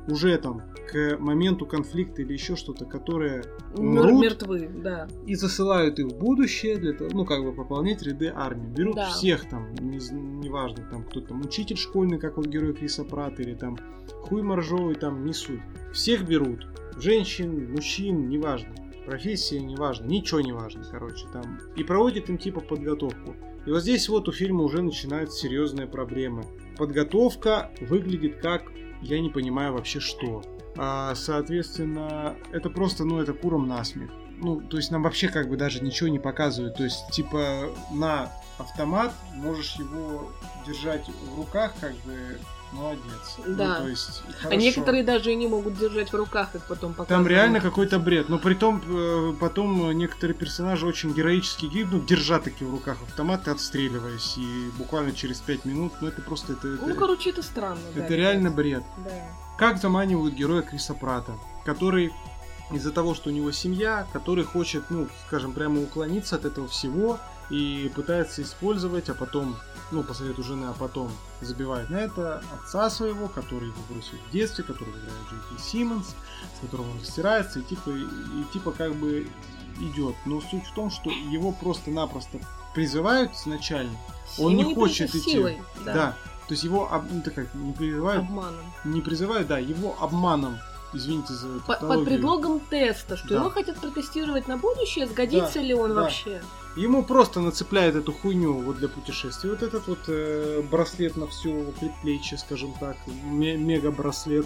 уже там к моменту конфликта или еще что-то, которые Мер- умрут, мертвы, да. и засылают их в будущее для того, ну, как бы пополнять ряды армии. Берут Да. всех там, не- неважно, там, кто там, учитель школьный, как вот герой Криса Пратта, или там хуй моржовый, там, не суть. Всех берут. Женщин, мужчин, неважно. Профессия, неважно. Ничего не важно, короче, там. И проводят им типа подготовку. И вот здесь вот у фильма уже начинаются серьезные проблемы. Подготовка выглядит как, я не понимаю вообще что. А, соответственно, это просто, ну, это куром насмех. Ну, то есть нам вообще как бы даже ничего не показывают. То есть, типа, на автомат можешь его держать в руках, как бы, молодец. Да. Ну, то есть, А хорошо. некоторые даже и не могут держать в руках, как потом показывают. Там реально какой-то бред. Но притом э, потом некоторые персонажи очень героически гибнут, держа таки в руках автомат и отстреливаясь. И буквально через пять минут, ну это просто... Это, Ну, это, короче, это странно. это да, реально бред. Да. Как заманивают героя Криса Пратта, который из-за того, что у него семья, который хочет, ну, скажем, прямо уклониться от этого всего и пытается использовать, а потом, ну, по совету жены, а потом забивает на это отца своего, который его бросил в детстве, которого играет Джей Кей Симмонс, с которым он растирается, и типа, и, и типа как бы идет. Но суть в том, что его просто-напросто призывают изначально, он Ему не хочет идти. силой, да. Да. То есть его, об- ну, так как, не призывают, Обманом. не призывают, да, его обманом, извините за По- тавтологию. под предлогом теста, что Да. его хотят протестировать на будущее, сгодится Да, ли он да. вообще. Ему просто нацепляют эту хуйню вот для путешествий. Вот этот вот э, браслет на все предплечье, скажем так, ме- мега-браслет.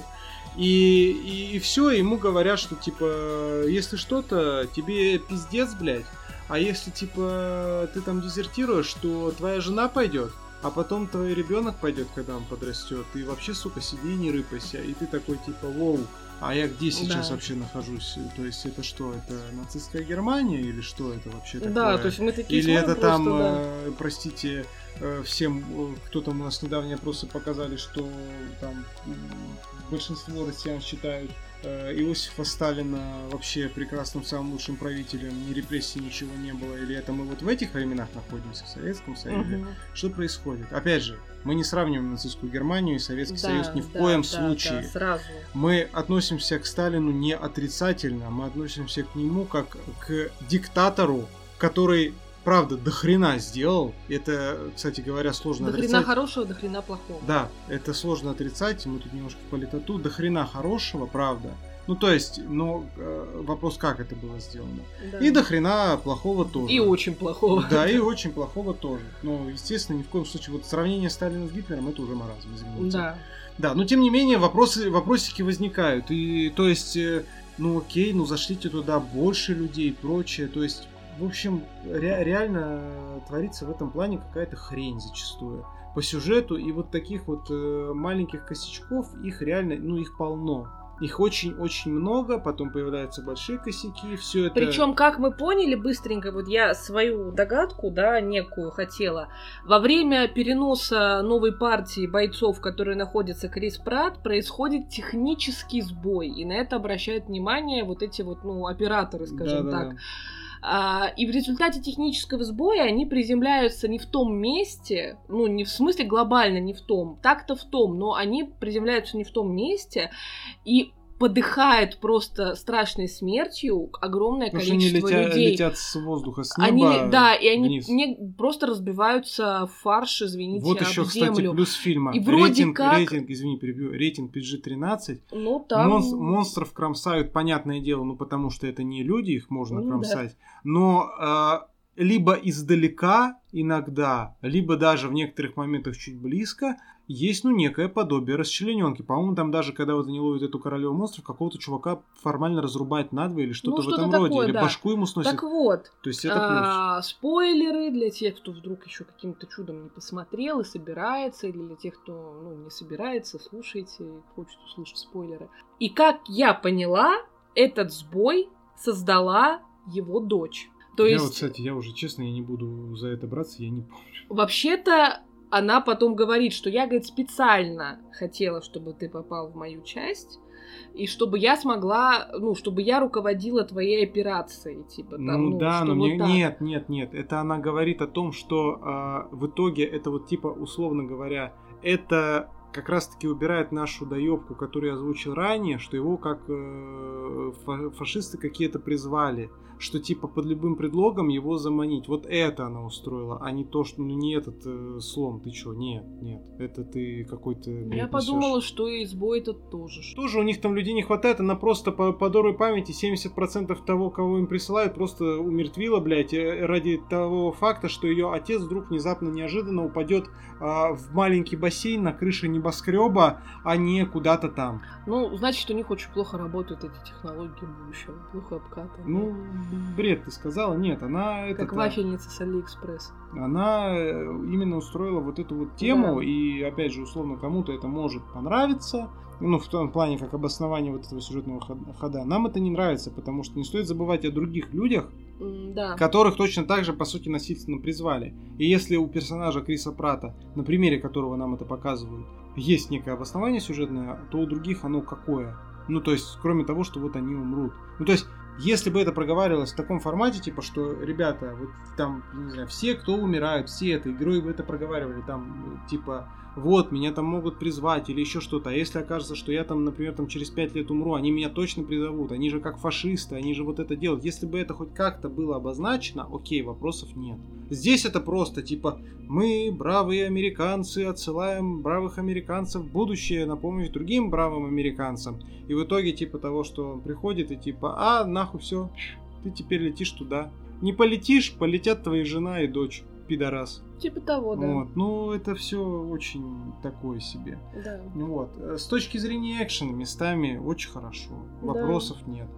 И, и, все, ему говорят, что типа, если что-то, тебе пиздец, блядь. А если типа ты там дезертируешь, то твоя жена пойдет. А потом твой ребенок пойдет, когда он подрастет. И вообще, сука, сиди и не рыпайся. И ты такой типа, воу, а я где сейчас Да. вообще нахожусь? То есть это что, это нацистская Германия или что это вообще такое? Да, то есть мы такие Или смотрим это там, просто, да. э, простите, э, всем, э, кто там у нас недавние опросы показали, что там м, большинство россиян считают э, Иосифа Сталина вообще прекрасным, самым лучшим правителем, ни репрессий, ничего не было, или это мы вот в этих временах находимся, в Советском Союзе? Мгм. Что происходит? Опять же, мы не сравниваем нацистскую Германию и Советский Да, Союз ни в да, коем да, случае. да, сразу. Мы относимся к Сталину не отрицательно, мы относимся к нему как к диктатору, который, правда, до хрена сделал. Это, кстати говоря, сложно До отрицать. хрена хорошего, до хрена плохого. Да, это сложно отрицать, мы тут немножко по летоту. До хрена хорошего, правда. Ну, то есть, но э, вопрос, как это было сделано. Да. И до хрена плохого тоже. И очень плохого. Да, и очень плохого тоже. Но, естественно, ни в коем случае, вот сравнение Сталина с Гитлером, это уже маразм, извините. Да. Да, но тем не менее вопросы, вопросики возникают. И то есть, э, ну окей, ну зашлите туда больше людей и прочее. То есть, в общем, ре- реально творится в этом плане какая-то хрень зачастую. По сюжету и вот таких вот э, маленьких косячков, их реально, ну их полно. Их очень-очень много, потом появляются большие косяки, все это... Причем, как мы поняли быстренько, вот я свою догадку, да, некую хотела. Во время переноса новой партии бойцов, которые находятся Крис Пратт, происходит технический сбой. И на это обращают внимание вот эти вот, ну, операторы, скажем Да-да-да. так. А, и в результате технического сбоя они приземляются не в том месте, ну, не в смысле глобально не в том, так-то в том, но они приземляются не в том месте, и подыхает просто страшной смертью огромное Потому что они количество летя- людей. летят с воздуха, с Они, неба да, и они вниз. не, просто разбиваются в фарш, извините, Вот об еще, кстати, землю. плюс фильма. И вроде рейтинг, как- рейтинг, извини, перебью, рейтинг пи джи тринадцать. Ну, там... Монс- монстров кромсают, понятное дело, ну потому что это не люди, их можно Ну, кромсать. Но э, либо издалека иногда, либо даже в некоторых моментах чуть близко, есть, ну, некое подобие расчлененки. По-моему, там даже, когда вот они ловят эту королеву монстров, какого-то чувака формально разрубать надвое или что-то Ну, в что-то этом такое, роде. Или да. башку ему сносит. Так вот, То есть это плюс. а, спойлеры для тех, кто вдруг еще каким-то чудом не посмотрел и собирается, или для тех, кто, ну, не собирается, слушайте, и хочет услышать спойлеры. И как я поняла, этот сбой создала его дочь. То я есть, вот, кстати, я уже, честно, я не буду за это браться, я не помню. вообще-то, она потом говорит, что я, говорит, специально хотела, чтобы ты попал в мою часть, и чтобы я смогла, ну, чтобы я руководила твоей операцией, типа там, Ну, ну, да, что но вот мне... так. Нет, нет, нет. Это она говорит о том, что а, в итоге это вот типа, условно говоря, это как раз-таки убирает нашу доебку, которую я озвучил ранее, что его как э, фашисты какие-то призвали, что типа под любым предлогом его заманить. Вот это она устроила, а не то, что ну не этот э, слом. Ты чё? Нет, нет. Это ты какой-то... Я подумала, что и сбой этот тоже. Тоже у них там людей не хватает, она просто по, по доброй памяти семьдесят процентов того, кого им присылают, просто умертвила, блядь, ради того факта, что ее отец вдруг внезапно неожиданно упадет а, в маленький бассейн на крыше небоскреба, а не куда-то там. Ну, значит, у них очень плохо работают эти технологии будущего, плохо обкатаны. Ну, бред ты сказала, нет, она... Как это, вафельница с Алиэкспресс. Она именно устроила вот эту вот тему, да. И, опять же, условно, кому-то это может понравиться, ну, в том плане, как обоснование вот этого сюжетного хода. Нам это не нравится, потому что не стоит забывать о других людях, да. которых точно так же, по сути, насильственно призвали. И если у персонажа Криса Пратта, на примере которого нам это показывают, есть некое обоснование сюжетное, то у других оно какое? Ну, то есть, кроме того, что вот они умрут. Ну, то есть, если бы это проговаривалось в таком формате, типа, что, ребята, вот там, не знаю, все, кто умирают, все это, герои бы это проговаривали, там, типа, вот, меня там могут призвать или еще что-то, а если окажется, что я там, например, там через пять лет умру, они меня точно призовут, они же как фашисты, они же вот это делают. Если бы это хоть как-то было обозначено, окей, вопросов нет. Здесь это просто, типа, мы, бравые американцы, отсылаем бравых американцев в будущее на помощь другим бравым американцам. И в итоге, типа, того, что он приходит и типа, а, нахуй, все, ты теперь летишь туда. Не полетишь, полетят твоя жена и дочь. Пидорас. Типа того, да. Вот. Ну, это все очень такое себе. Да. Вот. С точки зрения экшена местами очень хорошо. Вопросов да. нет.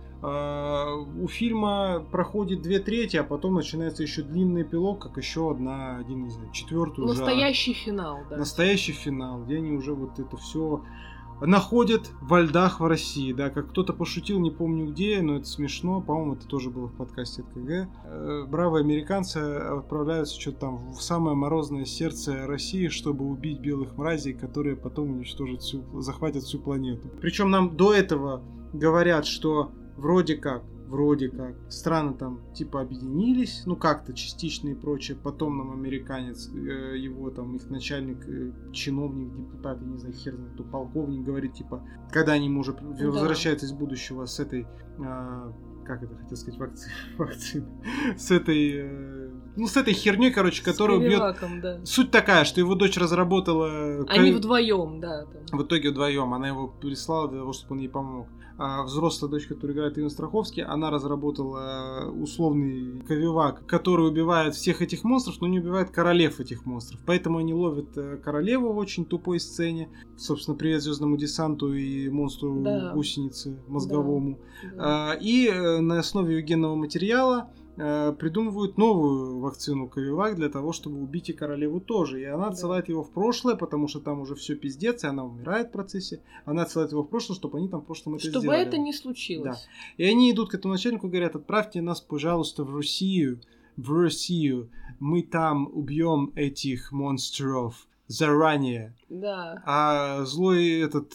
А, у фильма проходит две трети, а потом начинается еще длинный эпилог, как еще одна, один, не знаю, четвертый уже. Настоящий финал, да. Настоящий финал, где они уже вот это все находят во льдах в России, да, как кто-то пошутил, не помню где, но это смешно, по-моему, это тоже было в подкасте от КГ. Бравые американцы отправляются что-то там в самое морозное сердце России, чтобы убить белых мразей, которые потом уничтожат всю, захватят всю планету. Причем нам до этого говорят, что вроде как, вроде как, страны там типа объединились, ну как-то частично и прочее, потом нам американец, э, его там, их начальник, э, чиновник, депутат, я не знаю, хер знает, то полковник говорит, типа, когда они уже да. возвращаются из будущего с этой, э, как это хотел сказать, вакци... вакцины, с этой, э, ну с этой херней, короче, которая убьет. Да. Суть такая, что его дочь разработала... Они вдвоем, да. Там. В итоге вдвоем, она его прислала для того, чтобы он ей помог. А взрослая дочь, которая играет Ирина Страховский, она разработала условный ковивак, который убивает всех этих монстров, но не убивает королев этих монстров. Поэтому они ловят королеву в очень тупой сцене. Собственно, привет звездному десанту и монстру да. гусеницы мозговому. Да. Да. И на основе генного материала придумывают новую вакцину Ковивак для того, чтобы убить и королеву тоже. И она отсылает да. его в прошлое, потому что там уже все пиздец, и она умирает в процессе. Она отсылает его в прошлое, чтобы они там в прошлом это чтобы сделали. Чтобы это не случилось. Да. И они идут к этому начальнику и говорят, отправьте нас, пожалуйста, в Россию. В Россию. Мы там убьем этих монстров заранее. Да. А злой этот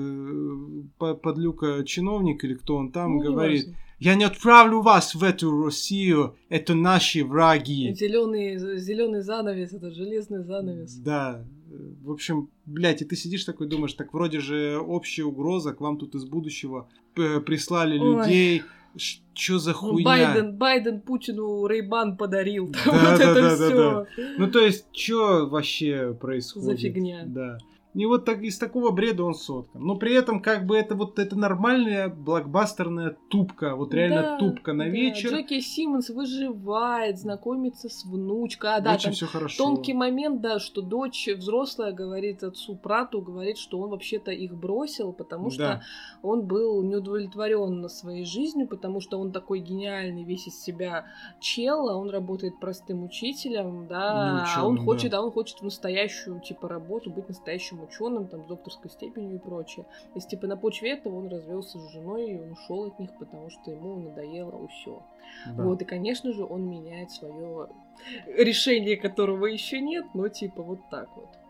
э, подлюка чиновник или кто он там ну, говорит... Я не отправлю вас в эту Россию, это наши враги. Зеленый, зеленый занавес, это железный занавес. Да, в общем, блядь, и ты сидишь такой, думаешь, так вроде же общая угроза, к вам тут из будущего прислали Ой. людей, что за хуйня? Байден, Байден Путину Рейбан подарил, да, вот да, это да, все. Да, да. Ну то есть, что вообще происходит? За фигня. Да. И вот так, из такого бреда он соткан. Но при этом, как бы, это вот это нормальная блокбастерная тупка. Вот реально да, тупка на да. вечер. Джеки Симмонс выживает, знакомится с внучкой. А, да, очень все хорошо. Тонкий момент, да, что дочь взрослая говорит отцу Прату, говорит, что он вообще-то их бросил, потому что да. он был неудовлетворен своей жизнью, потому что он такой гениальный, весь из себя чел, а он работает простым учителем, да, ученым, а он хочет, да. а он хочет в настоящую, типа, работу, быть настоящим ученым, там, с докторской степенью и прочее. То есть, типа, на почве этого он развелся с женой, и он ушел от них, потому что ему надоело все. Да. Вот, и, конечно же, он меняет свое решение, которого еще нет, но, типа, вот так вот.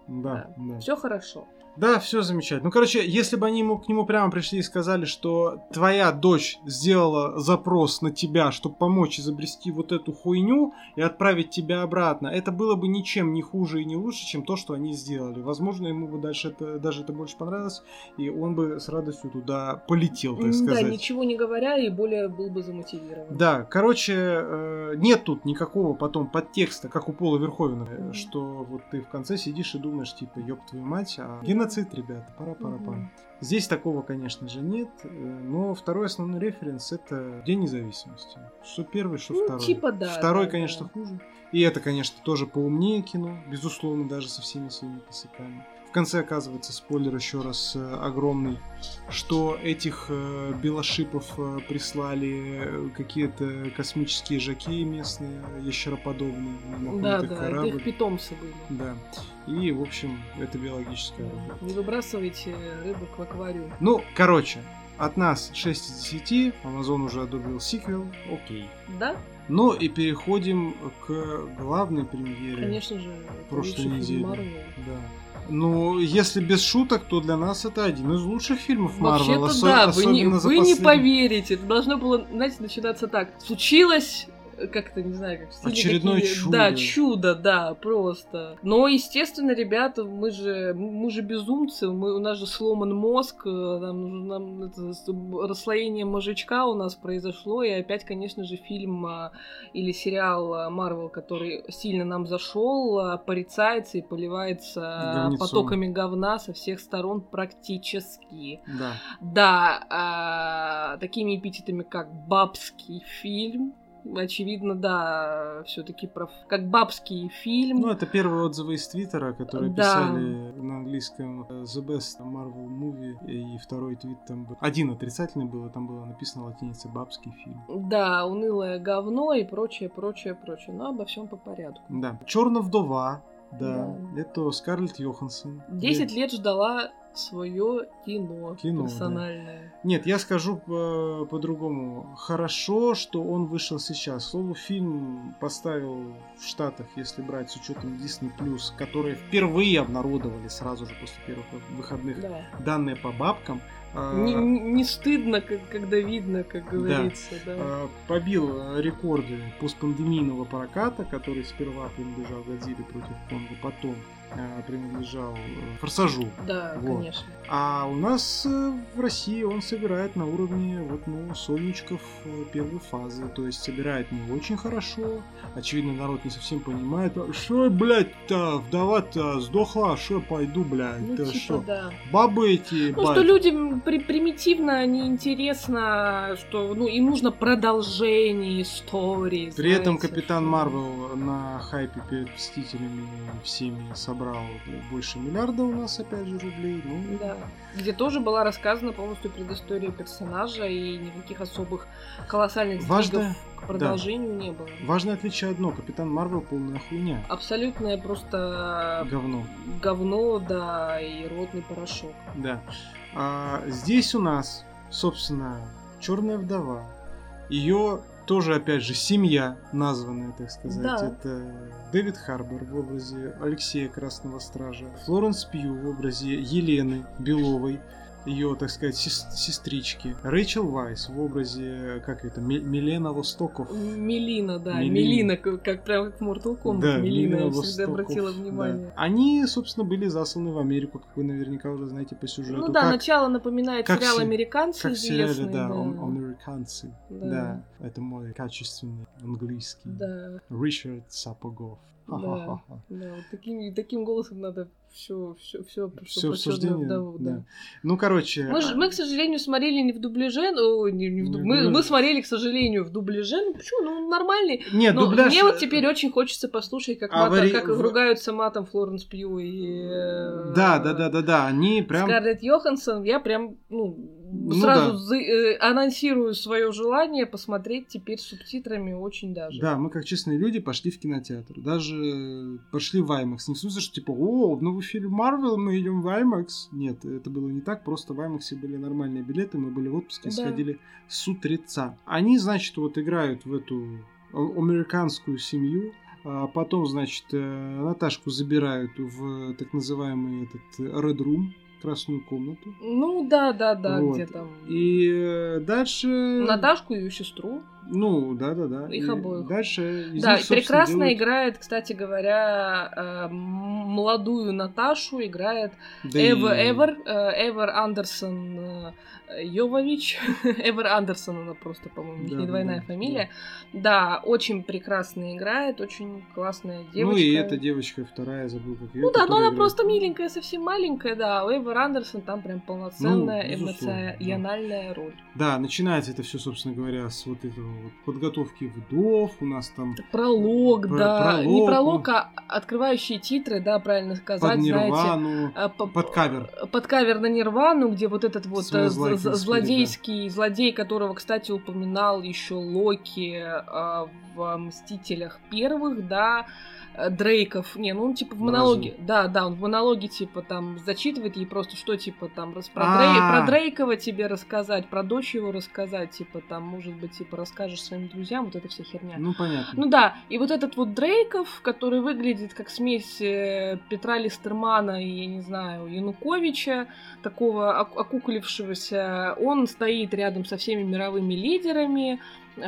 Да, да. да. Все хорошо. Да, все замечательно. Ну, короче, если бы они ему, к нему прямо пришли и сказали, что твоя дочь сделала запрос на тебя, чтобы помочь изобрести вот эту хуйню и отправить тебя обратно, это было бы ничем не хуже и не лучше, чем то, что они сделали. Возможно, ему бы дальше это, даже это больше понравилось, и он бы с радостью туда полетел, так сказать. Да, ничего не говоря, и более был бы замотивирован. Да, короче, нет тут никакого потом подтекста, как у Пола Верховена, mm-hmm. что вот ты в конце сидишь и думаешь, типа, ёб твою мать, а геноцид, ребята, пара-пара-пара. Mm-hmm. Здесь такого, конечно же, нет, но второй основной референс — это День независимости. Что первый, что ну, второй. Типа да. Второй, да, конечно, да. хуже. И это, конечно, тоже поумнее кино, безусловно, даже со всеми своими косяками. В конце оказывается, спойлер еще раз э, огромный, что этих э, белошипов э, прислали какие-то космические жаки местные, ящероподобные. Да, да, корабль. Это их питомцы были. Да. И, в общем, это биологическая рыба. Не выбрасывайте рыбу к аквариуму. Ну, короче, от нас шесть из десяти, Amazon уже одобрил сиквел, окей. Да? Ну и переходим к главной премьере. Конечно же, прошлой недели. Да. Ну, если без шуток, то для нас это один из лучших фильмов Марвел. Вообще-то да, вы, не, вы не поверите. Это должно было, знаете, начинаться так. Случилось... Как-то, не знаю, как в стиле очередное какие... чудо. Да, чудо, да, просто. Но, естественно, ребята, мы же, мы же безумцы, мы, у нас же сломан мозг, нам, нам это, расслоение мозжечка у нас произошло, и опять, конечно же, фильм а, или сериал Марвел, который сильно нам зашел, а, порицается и поливается Говнецом. Потоками говна со всех сторон практически. Да. Да, а, такими эпитетами, как «бабский фильм». Очевидно, да, все-таки прав. Как бабский фильм. Ну, это первые отзывы из Твиттера, которые да. писали на английском The Best Marvel Movie, и второй твит там был. Один отрицательный был, и там было написано латиницей «бабский фильм». Да, унылое говно и прочее, прочее, прочее. Но обо всем по порядку. Да. «Черная вдова». Да, да. Это Скарлетт Йоханссон. Десять лет ждала свое кино, кино персональное. Да. Нет, я скажу по- по-другому. Хорошо, что он вышел сейчас. Слово, фильм поставил в Штатах, если брать с учетом Disney+, которые впервые обнародовали сразу же после первых выходных да. данные по бабкам. Не, не стыдно, как, когда видно, как говорится. Да. Да. Побил рекорды постпандемийного проката, который сперва принадлежал «Годзилле против Конга», потом принадлежал «Форсажу». Да, вот. Конечно. А у нас в России он собирает на уровне вот, ну, «Солнечков» первой фазы. То есть собирает не очень хорошо. Очевидно, народ не совсем понимает. Что, блядь-то, вдова-то сдохла, что пойду, блядь? Ну, типа, что? Да. Бабы эти, Ну, что людям при- примитивно, неинтересно, что ну, им нужно продолжение истории. При знаете, этом Капитан что... Марвел на хайпе перед Мстителями всеми собрал больше миллиарда у нас, опять же, рублей. Ну, да. Где тоже была рассказана полностью предыстория персонажа, и никаких особых колоссальных сдвигов к продолжению да. не было. Важное отличие одно. Капитан Марвел полная хуйня. Абсолютное просто... Говно. Говно, да, и ротный порошок. Да. А здесь у нас, собственно, Черная вдова. Ее тоже, опять же, семья названная, так сказать. Да. Это Дэвид Харбор в образе Алексея Красного Стража, Флоренс Пью в образе Елены Беловой, ее, так сказать, сестрички, Рэйчел Вайс в образе, как это, Милена Востоков. Мелина, да, Мелина, Мелина как, как прям как в Mortal Kombat. Да, Мелина, я Востоков, всегда обратила внимание. Да. Они, собственно, были засланы в Америку, как вы наверняка уже знаете по сюжету. Ну да, как, начало напоминает как сериал се... «Американцы» как известный. Сериале, да, да. «Американцы». Да. да, это мой качественный английский. Да. Ричард Сапогов. Да, да, вот таким, таким голосом надо все, все, все, все обсуждение. Вдову, да. Да. Ну, короче. Мы, а... мы, к сожалению, смотрели не в дубляже, о, не, не в дуб... мы, мы смотрели, к сожалению, в дубляже. Ну почему? Ну нормальный. Нет, но дубляж... мне вот теперь очень хочется послушать, как, а мата, вари... как ругаются матом Флоренс Пью и. Да, да, да, да, да, они прям. Скарлетт Йоханссон, я прям, ну. Ну, Сразу да. за, э, анонсирую свое желание посмотреть теперь с субтитрами очень даже. Да, мы как честные люди пошли в кинотеатр. Даже пошли в IMAX. Не в смысле, что типа, о, в новый фильм Марвел мы идем в IMAX. Нет, это было не так. Просто в IMAX были нормальные билеты. Мы были в отпуске, да. Сходили с утреца. Они, значит, вот играют в эту американскую семью. А потом, значит, Наташку забирают в так называемый этот Red Room, красную комнату. Ну да, да, да, вот. Где там. И дальше. Наташку и ее сестру. Ну, да, да, да. Их и обоих. Дальше. Из да, них, прекрасно делают... играет, кстати говоря, молодую Наташу играет да Эва и... Эвер, Эвер Андерсон Йовович. Эвер Андерсон, она просто, по-моему, у них да, не двойная да, фамилия. Да. да, очень прекрасно играет, очень классная девочка. Ну и эта девочка вторая, забыл, как ее. Ну да, но она играет... просто миленькая, совсем маленькая, да. У Эвер Андерсон там прям полноценная ну, эмоциональная да. роль. Да, начинается это все, собственно говоря, с вот этого вот подготовки вдов, у нас там... Пролог, про- да. пролог, Не пролог, а открывающие титры, да, правильно сказать, под Нирвану, знаете. Под кавер. Под кавер на Нирвану, где вот этот вот Смэш злодейский, да. злодей, которого, кстати, упоминал еще Локи э, в «Мстителях» первых, да, Дрейков, не, ну он типа в монологе, Разум. да, да, он в монологе типа там зачитывает ей просто что типа там про, Дрей, про Дрейкова тебе рассказать, про дочь его рассказать, типа там, может быть, типа расскажешь своим друзьям, вот эта вся херня. Ну, понятно. Ну да, и вот этот вот Дрейков, который выглядит как смесь Петра Листермана и, я не знаю, Януковича, такого окуклившегося, он стоит рядом со всеми мировыми лидерами,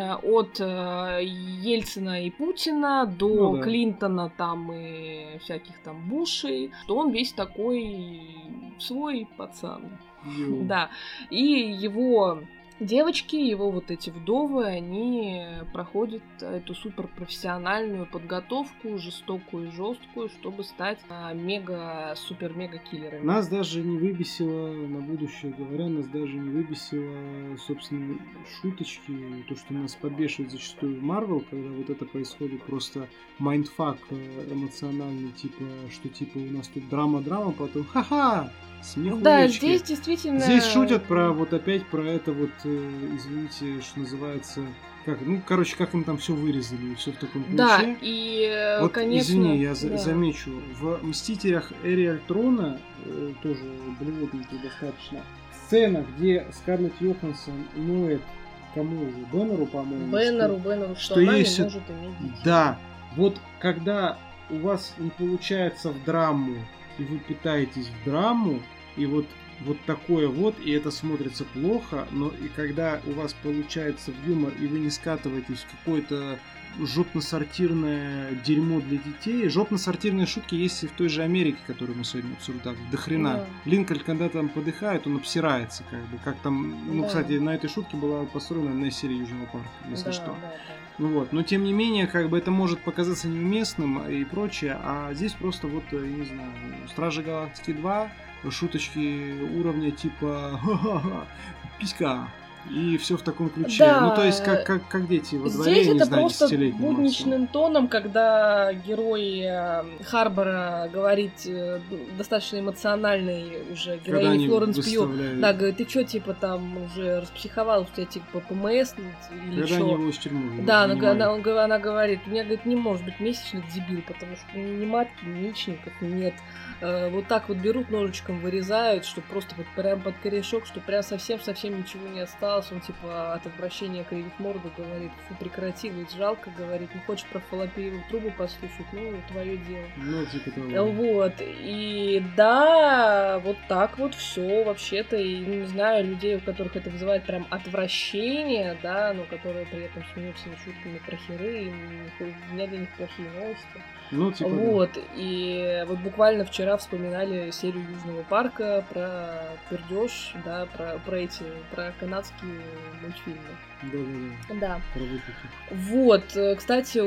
от э, Ельцина и Путина до ну, да. Клинтона там и всяких там Бушей, что он весь такой свой пацан. Ю. Да. И его девочки, его вот эти вдовы, они проходят эту суперпрофессиональную подготовку, жестокую и жесткую, чтобы стать а, мега-супер-мега-киллерами. Нас даже не выбесило, на будущее говоря, нас даже не выбесило, собственно, шуточки, то, что нас подбешивает зачастую в Марвел, когда вот это происходит просто майндфак эмоциональный, типа, что типа у нас тут драма-драма, потом ха-ха! Смехуечки. Да, здесь действительно... Здесь шутят про вот опять про это вот, э, извините, что называется... Как, ну, короче, как им там все вырезали, и все в таком ключе. Да, и, вот, конечно... извини, я за- да. замечу. В «Мстителях. Эра Альтрона», э, тоже блевотненький достаточно, сцена, где Скарлетт Йоханссон ноет кому уже? Беннеру, по-моему. Беннеру, что, Беннеру, что, что она есть... не может иметь детей. Да, вот когда у вас не получается в драму, и вы питаетесь в драму, и вот, вот такое вот, и это смотрится плохо, но и когда у вас получается в юмор, и вы не скатываетесь в какое-то жопно-сортирное дерьмо для детей. Жопно-сортирные шутки есть и в той же Америке, которую мы сегодня обсуждали. До хрена. Да. Линкольн, когда там подыхает, он обсирается, как бы. Как там, ну, Да. кстати, на этой шутке была построена одна серия Южного парка, если Да, что. да, да. Ну вот, но тем не менее, как бы это может показаться неуместным и прочее, а здесь просто вот, я не знаю, Стражи Галактики два, шуточки уровня типа ха-ха-ха, писька, и все в таком ключе. Да. Ну, то есть, как, как, как дети во дворе, Здесь я не это знаю, просто десятилетнего будничным тоном, когда герой э, Харбора говорит э, достаточно эмоциональный уже Когда героине они Флоренс Пью. выставляют. Да, говорит, ты чё, типа, там уже распсиховал, у тебя типа ПМС или Когда чё? они его из тюрьмы Да, она, вынимают. она, она, она говорит, у меня, говорит, не может быть месячных, дебил, потому что ни матки, ни яичников нет. Э, вот так вот берут, ножичком вырезают, что просто вот прям под корешок, что прям совсем-совсем ничего не осталось. Он типа от отвращения кривит морду, говорит, фу, прекрати, ведь жалко, говорит, не хочешь про фаллопиевую трубу послушать, ну, твое дело. Ну, типа того. Вот, и да, вот так вот все вообще-то, и не знаю, людей, у которых это вызывает прям отвращение, да, но которые при этом смеются шутками про херы, и у меня для них плохие новости. Ну, типа Вот, да. И вот буквально вчера вспоминали серию Южного парка про пердеж, да, про, про эти, про канадские мультфильмы. Да-да-да. Да. Про выпуски. Вот, кстати,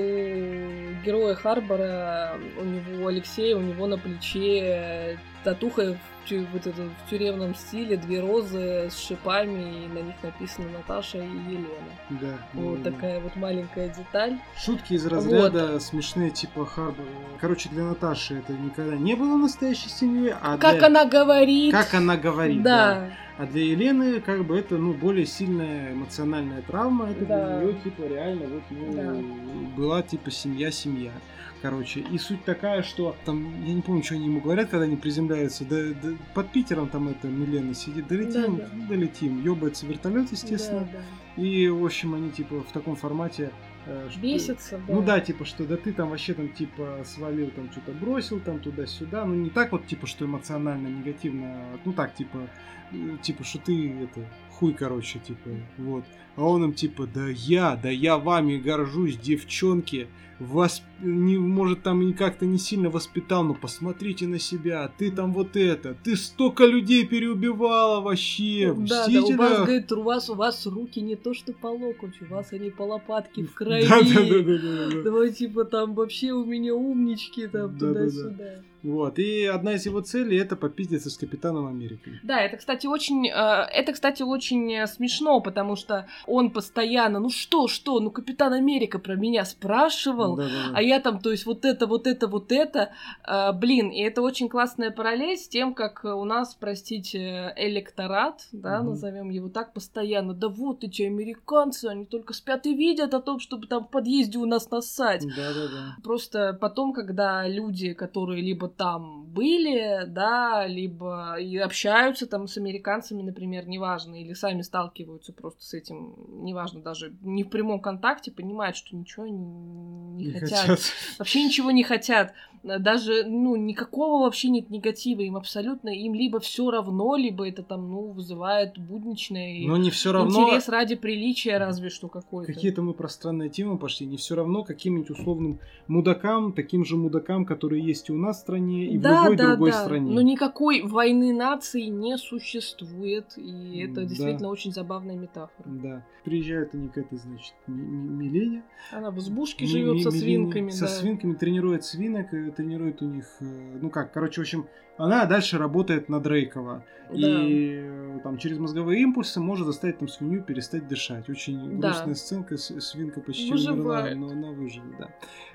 у героя Харбора, у него Алексея, у него на плече татуха в, тю, вот это, в тюремном стиле, две розы с шипами, и на них написано Наташа и Елена. Да. Вот да, такая да. вот маленькая деталь. Шутки из разряда вот. Смешные, типа Харбора. Короче, для Наташи это никогда не было настоящей семьей, а как для... она говорит. Как она говорит, да. да. А для Елены, как бы, это, ну, более сильная эмоциональная травма. Это да. для нее, типа, реально, вот, ну, да. была, типа, семья-семья. Короче, и суть такая, что там, я не помню, что они ему говорят, когда они приземляются, да, да, под Питером там это Милена сидит, долетим, да, да. долетим, ёбается вертолет, естественно. Да, да. И, в общем, они, типа, в таком формате э, что, бесится, да. Ну да, типа, что да ты там вообще там типа свалил, там что-то бросил, там туда-сюда. Ну не так вот, типа, что эмоционально, негативно, ну так, типа, типа, что ты это, хуй, короче, типа, вот. А он им типа, да я, да я вами горжусь, девчонки. Вас, не, может, там и как-то не сильно воспитал, но посмотрите на себя, ты там вот это, ты столько людей переубивала вообще. Да, да, у вас, говорит, у вас, у вас руки не то что по локоть, у вас они по лопатке в крови. Да, да, да, да, да, да. Давай, типа, там вообще у меня умнички, там, да, туда-сюда. Да, да. Вот, и одна из его целей это попиздиться с Капитаном Америкой. Да, это, кстати, очень, э, это, кстати, очень смешно, потому что он постоянно, ну что, что, ну Капитан Америка про меня спрашивал, да, да, да. а я там, то есть вот это, вот это, вот это, э, блин, и это очень классная параллель с тем, как у нас, простите, электорат, да, угу. назовем его так, постоянно, да вот эти американцы, они только спят и видят о том, чтобы там в подъезде у нас нассать. Да, да, да. Просто потом, когда люди, которые либо там были, да, либо и общаются там с американцами, например, неважно, или сами сталкиваются просто с этим, неважно, даже не в прямом контакте, понимают, что ничего не, не, не хотят. хотят. Вообще ничего не хотят. Даже, ну, никакого вообще нет негатива. Им абсолютно, им либо все равно, либо это там, ну, вызывает будничный Но не все равно... интерес ради приличия, разве что какой-то. Какие-то мы пространные темы пошли. Не все равно каким-нибудь условным мудакам, таким же мудакам, которые есть и у нас в стране, и да, в любой да, другой да. стране. Но никакой войны наций не существует. И это да. действительно очень забавная метафора. Да. Приезжают они к этой, значит, Милене. Она в избушке живет со свинками. Со да. свинками, тренирует свинок, тренирует у них... Ну как, короче, в общем, она дальше работает на Дрейкова. Да. И там через мозговые импульсы может заставить там свинью перестать дышать. Очень да. грустная сценка, свинка почти выживает. умерла, но она выжила, да.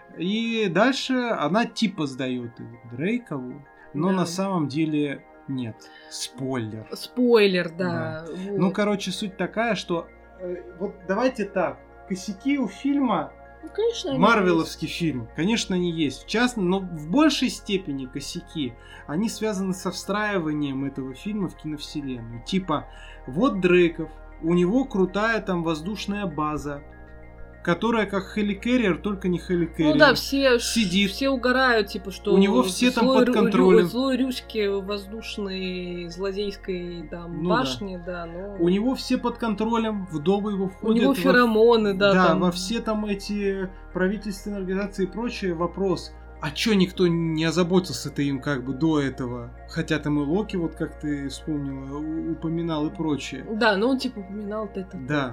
И дальше она типа сдает Дрейкову, но да. на самом деле нет. Спойлер. Спойлер, да. да. Вот. Ну, короче, суть такая, что э, вот давайте так, косяки у фильма. Ну, конечно, Марвеловский фильм, конечно, они есть. В частности, но в большей степени косяки, они связаны со встраиванием этого фильма в киновселенную. Типа, вот Дрейков, у него крутая там воздушная база, которая как хеликерриер, только не хеликерриер. Ну да, все, сидит. все угорают, типа, что у него все там под контролем. Злой Рюшки воздушной злодейской там ну башни, да. да но... У него все под контролем, в дома его входят. У него феромоны, во... да. Да, там... во все там эти правительственные организации и прочее. Вопрос, а чё никто не озаботился-то им как бы до этого? Хотя там и Локи, вот как ты вспомнила, упоминал и прочее. Да, ну он типа упоминал-то это. Да.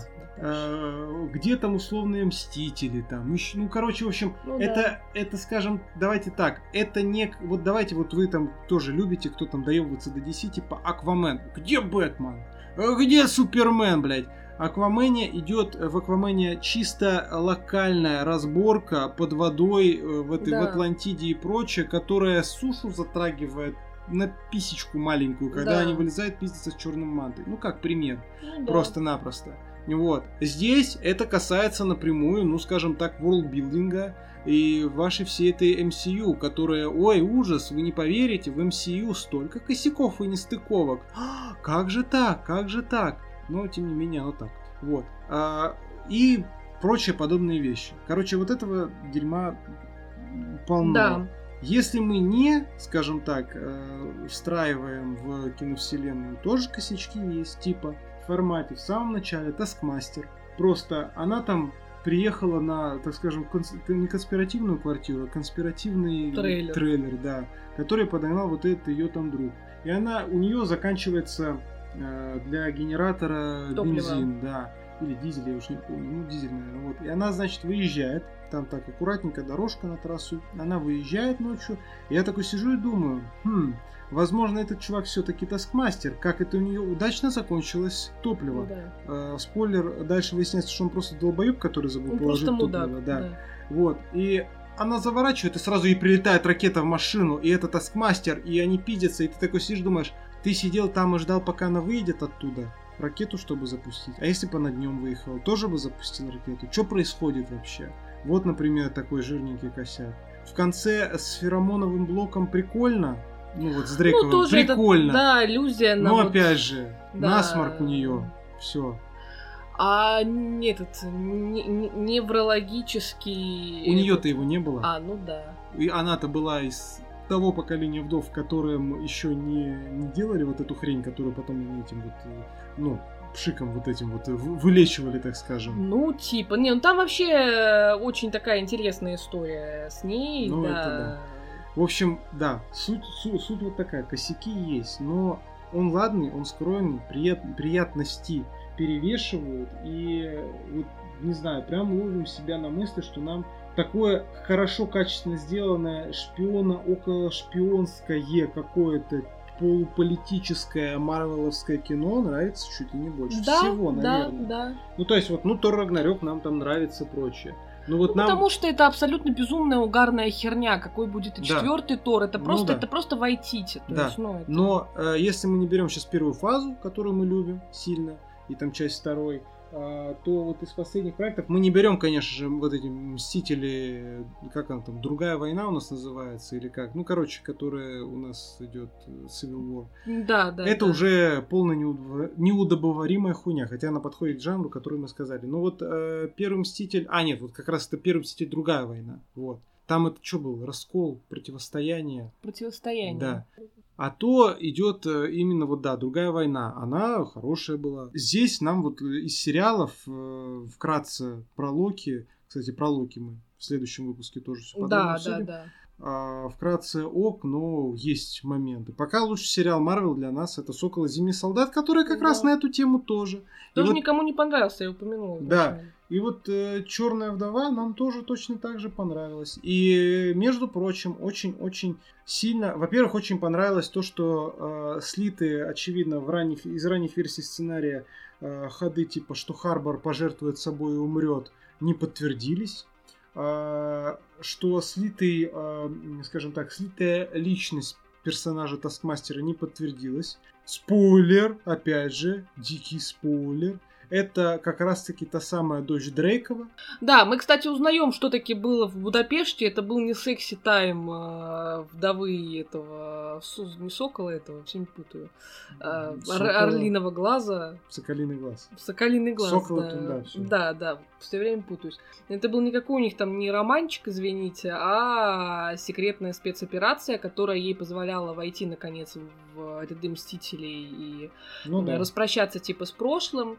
А, где там условные Мстители там, еще, ну короче, в общем, ну, это, да. это, скажем, давайте так, это не, вот давайте вот вы там тоже любите, кто там доебывается до ди си, типа Аквамен, где Бэтмен, где Супермен, блядь? Аквамене идет, в Аквамене чисто локальная разборка под водой в, этой, да. в Атлантиде и прочее, которая сушу затрагивает на писечку маленькую, когда да. они вылезают пиздиться с черным мантой. Ну как пример, ну, да. просто-напросто. Вот. Здесь это касается напрямую, ну, скажем так, ворлдбилдинга и вашей всей этой эм си ю, которая, ой, ужас, вы не поверите, в эм си ю столько косяков и нестыковок. А, как же так, как же так? Но, тем не менее, оно так. Вот. А, и прочие подобные вещи. Короче, вот этого дерьма полно. Да. Если мы не, скажем так, встраиваем в киновселенную, тоже косячки есть, типа в формате в самом начале Таскмастер. Просто она там приехала на, так скажем, конс... не конспиративную квартиру, а конспиративный трейлер, трейлер да, который подогнал вот этот ее там друг. И она, у нее заканчивается э, для генератора топлива. Бензин, да, или дизель, я уж не помню, ну дизель, наверное, вот. И она, значит, выезжает, там так аккуратненько дорожка на трассу, она выезжает ночью, и я такой сижу и думаю, хм, возможно, этот чувак все-таки таскмастер, как это у нее удачно закончилось топливо. Да. Э, спойлер, дальше выясняется, что он просто долбоеб, который забыл он положить топливо. Мудак, да. да. Вот, и она заворачивает, и сразу ей прилетает ракета в машину, и это таскмастер, и они пиздятся, и ты такой сидишь, думаешь, ты сидел там и ждал, пока она выйдет оттуда, ракету, чтобы запустить. А если бы она днем выехала, тоже бы запустил ракету? Что происходит вообще? Вот, например, такой жирненький косяк. В конце с феромоновым блоком прикольно. Ну вот с Дрейковым ну, тоже прикольно. Это, да, иллюзия. Но вот... опять же, да. насморк у нее. Все. А не этот не, не, неврологический... У нее-то его не было. А, ну да. И она-то была из того поколения вдов, которым еще не, не делали вот эту хрень, которую потом они этим вот, ну, пшиком вот этим вот вылечивали, так скажем. Ну, типа, не, ну там вообще очень такая интересная история с ней, ну, да. Это да. В общем, да, суть, суть, суть вот такая, косяки есть, но он ладный, он скромный, прият, приятности перевешивают, и вот, не знаю, прям ловим себя на мысли, что нам такое хорошо, качественно сделанное шпиона, около шпионское какое-то полуполитическое марвеловское кино нравится чуть ли не больше да, всего, наверное. Да, да. Ну, то есть, вот, ну, Тор Рагнарёк нам там нравится и прочее. Ну, вот ну, нам... Потому что это абсолютно безумная угарная херня. Какой будет и да. четвертый Тор. Это просто, ну, да. это просто Вайтити. Да. Есть, ну, это... Но э, если мы не берем сейчас первую фазу, которую мы любим сильно, и там часть второй, э, то вот из последних проектов мы не берем, конечно же, вот эти Мстители, как она там, Другая война у нас называется, или как? Ну, короче, которая у нас идет Civil War. Да, да. Это да. уже полная неудобоваримая хуйня, хотя она подходит к жанру, который мы сказали. Но вот э, первый Мститель... А, нет, вот как раз это первый Мститель Другая война. Вот. Там это что было? Раскол, противостояние. Противостояние. Да. А то идет именно вот, да, Другая война. Она хорошая была. Здесь нам вот из сериалов э, вкратце про Локи. Кстати, про Локи мы в следующем выпуске тоже все подробно Да, обсудим. да, да. А, вкратце ок, но есть моменты. Пока лучший сериал Марвел для нас это «Сокол и Зимний солдат», который как да. раз на эту тему тоже. Тоже вот... никому не понравился, я упомянула. Да. И вот э, «Черная вдова» нам тоже точно так же понравилась. И, между прочим, очень-очень сильно... Во-первых, очень понравилось то, что э, слиты, очевидно, в ранних, из ранних версий сценария э, ходы типа, что Харбор пожертвует собой и умрет, не подтвердились. Э, что слитый, э, скажем так, слитая личность персонажа Таскмастера не подтвердилась. Спойлер, опять же, дикий спойлер. Это как раз-таки та самая дочь Дрейкова. Да, мы, кстати, узнаем, что таки было в Будапеште. Это был не секси-тайм э, вдовы этого... Не Сокола этого, все не путаю. Э, Сокола... Орлиного глаза. Соколиный глаз. Соколиный глаз, Сокола, да. да, все. Да, да, все время путаюсь. Это был никакой у них там не романчик, извините, а секретная спецоперация, которая ей позволяла войти, наконец, в ряды Мстителей и ну, да. распрощаться типа с прошлым.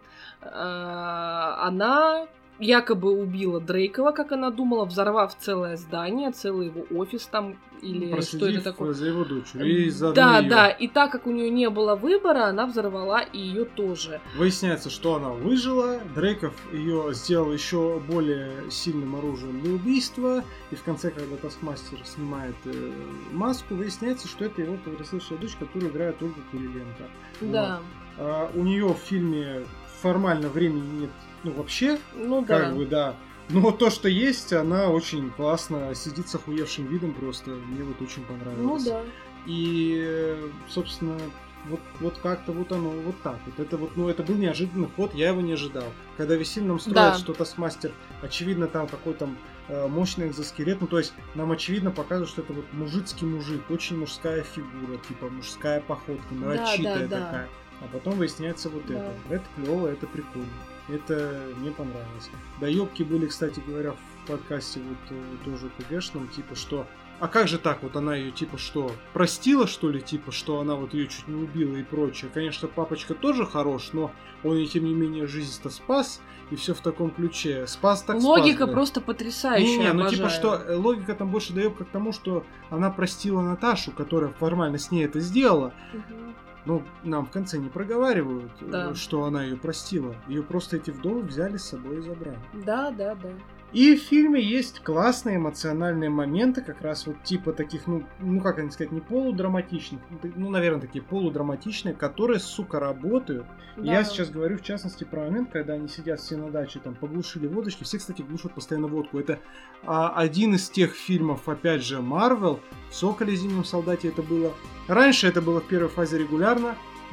Она якобы убила Дрейкова, как она думала, взорвав целое здание, целый его офис там, или проследив что это такое. За его дочерью. И да, её. да, и так как у нее не было выбора, она взорвала и ее тоже. Выясняется, что она выжила, Дрейков ее сделал еще более сильным оружием для убийства, и в конце, когда Таскмастер снимает э, маску, выясняется, что это его повзрослевшая дочь, которую играет Ольга Куриленко. Да. Вот. А, у нее в фильме формально времени нет, ну вообще, ну, как да. бы, да. Но то, что есть, она очень классно сидит с охуевшим видом просто. Мне вот очень понравилось. Ну да. И, собственно, вот, вот как-то вот оно вот так вот. Это вот, ну, это был неожиданный ход, я его не ожидал. Когда весь фильм нам строят, да. что Таскмастер, очевидно, там какой-то э, мощный экзоскелет, ну, то есть нам очевидно показывают, что это вот мужицкий мужик, очень мужская фигура, типа мужская походка, нарочитая да, да, такая. Да. А потом выясняется вот да. это. Это клево, это прикольно. Это мне понравилось. Да, ёбки были, кстати говоря, в подкасте вот тоже ПГшном, типа что... А как же так? Вот она ее типа что? Простила, что ли? Типа, что она вот ее чуть не убила и прочее. Конечно, папочка тоже хорош, но он ей, тем не менее, жизнь-то спас. И все в таком ключе. Спас так спас. Логика да. просто потрясающая. Не, не, ну типа что, логика там больше доебка к тому, что она простила Наташу, которая формально с ней это сделала. Угу. Но нам в конце не проговаривают, да. что она ее простила. Ее просто эти вдовы взяли с собой и забрали. Да, да, да. И в фильме есть классные эмоциональные моменты, как раз вот типа таких, ну, ну как они сказать, не полудраматичных, ну, наверное, такие полудраматичные, которые, сука, работают. Да. Я сейчас говорю, в частности, про момент, когда они сидят все на даче, там, поглушили водочки. Все, кстати, глушат постоянно водку. Это а, один из тех фильмов, опять же, Marvel, в «Соколе и Зимнем солдате» это было. Раньше это было в первой фазе регулярно.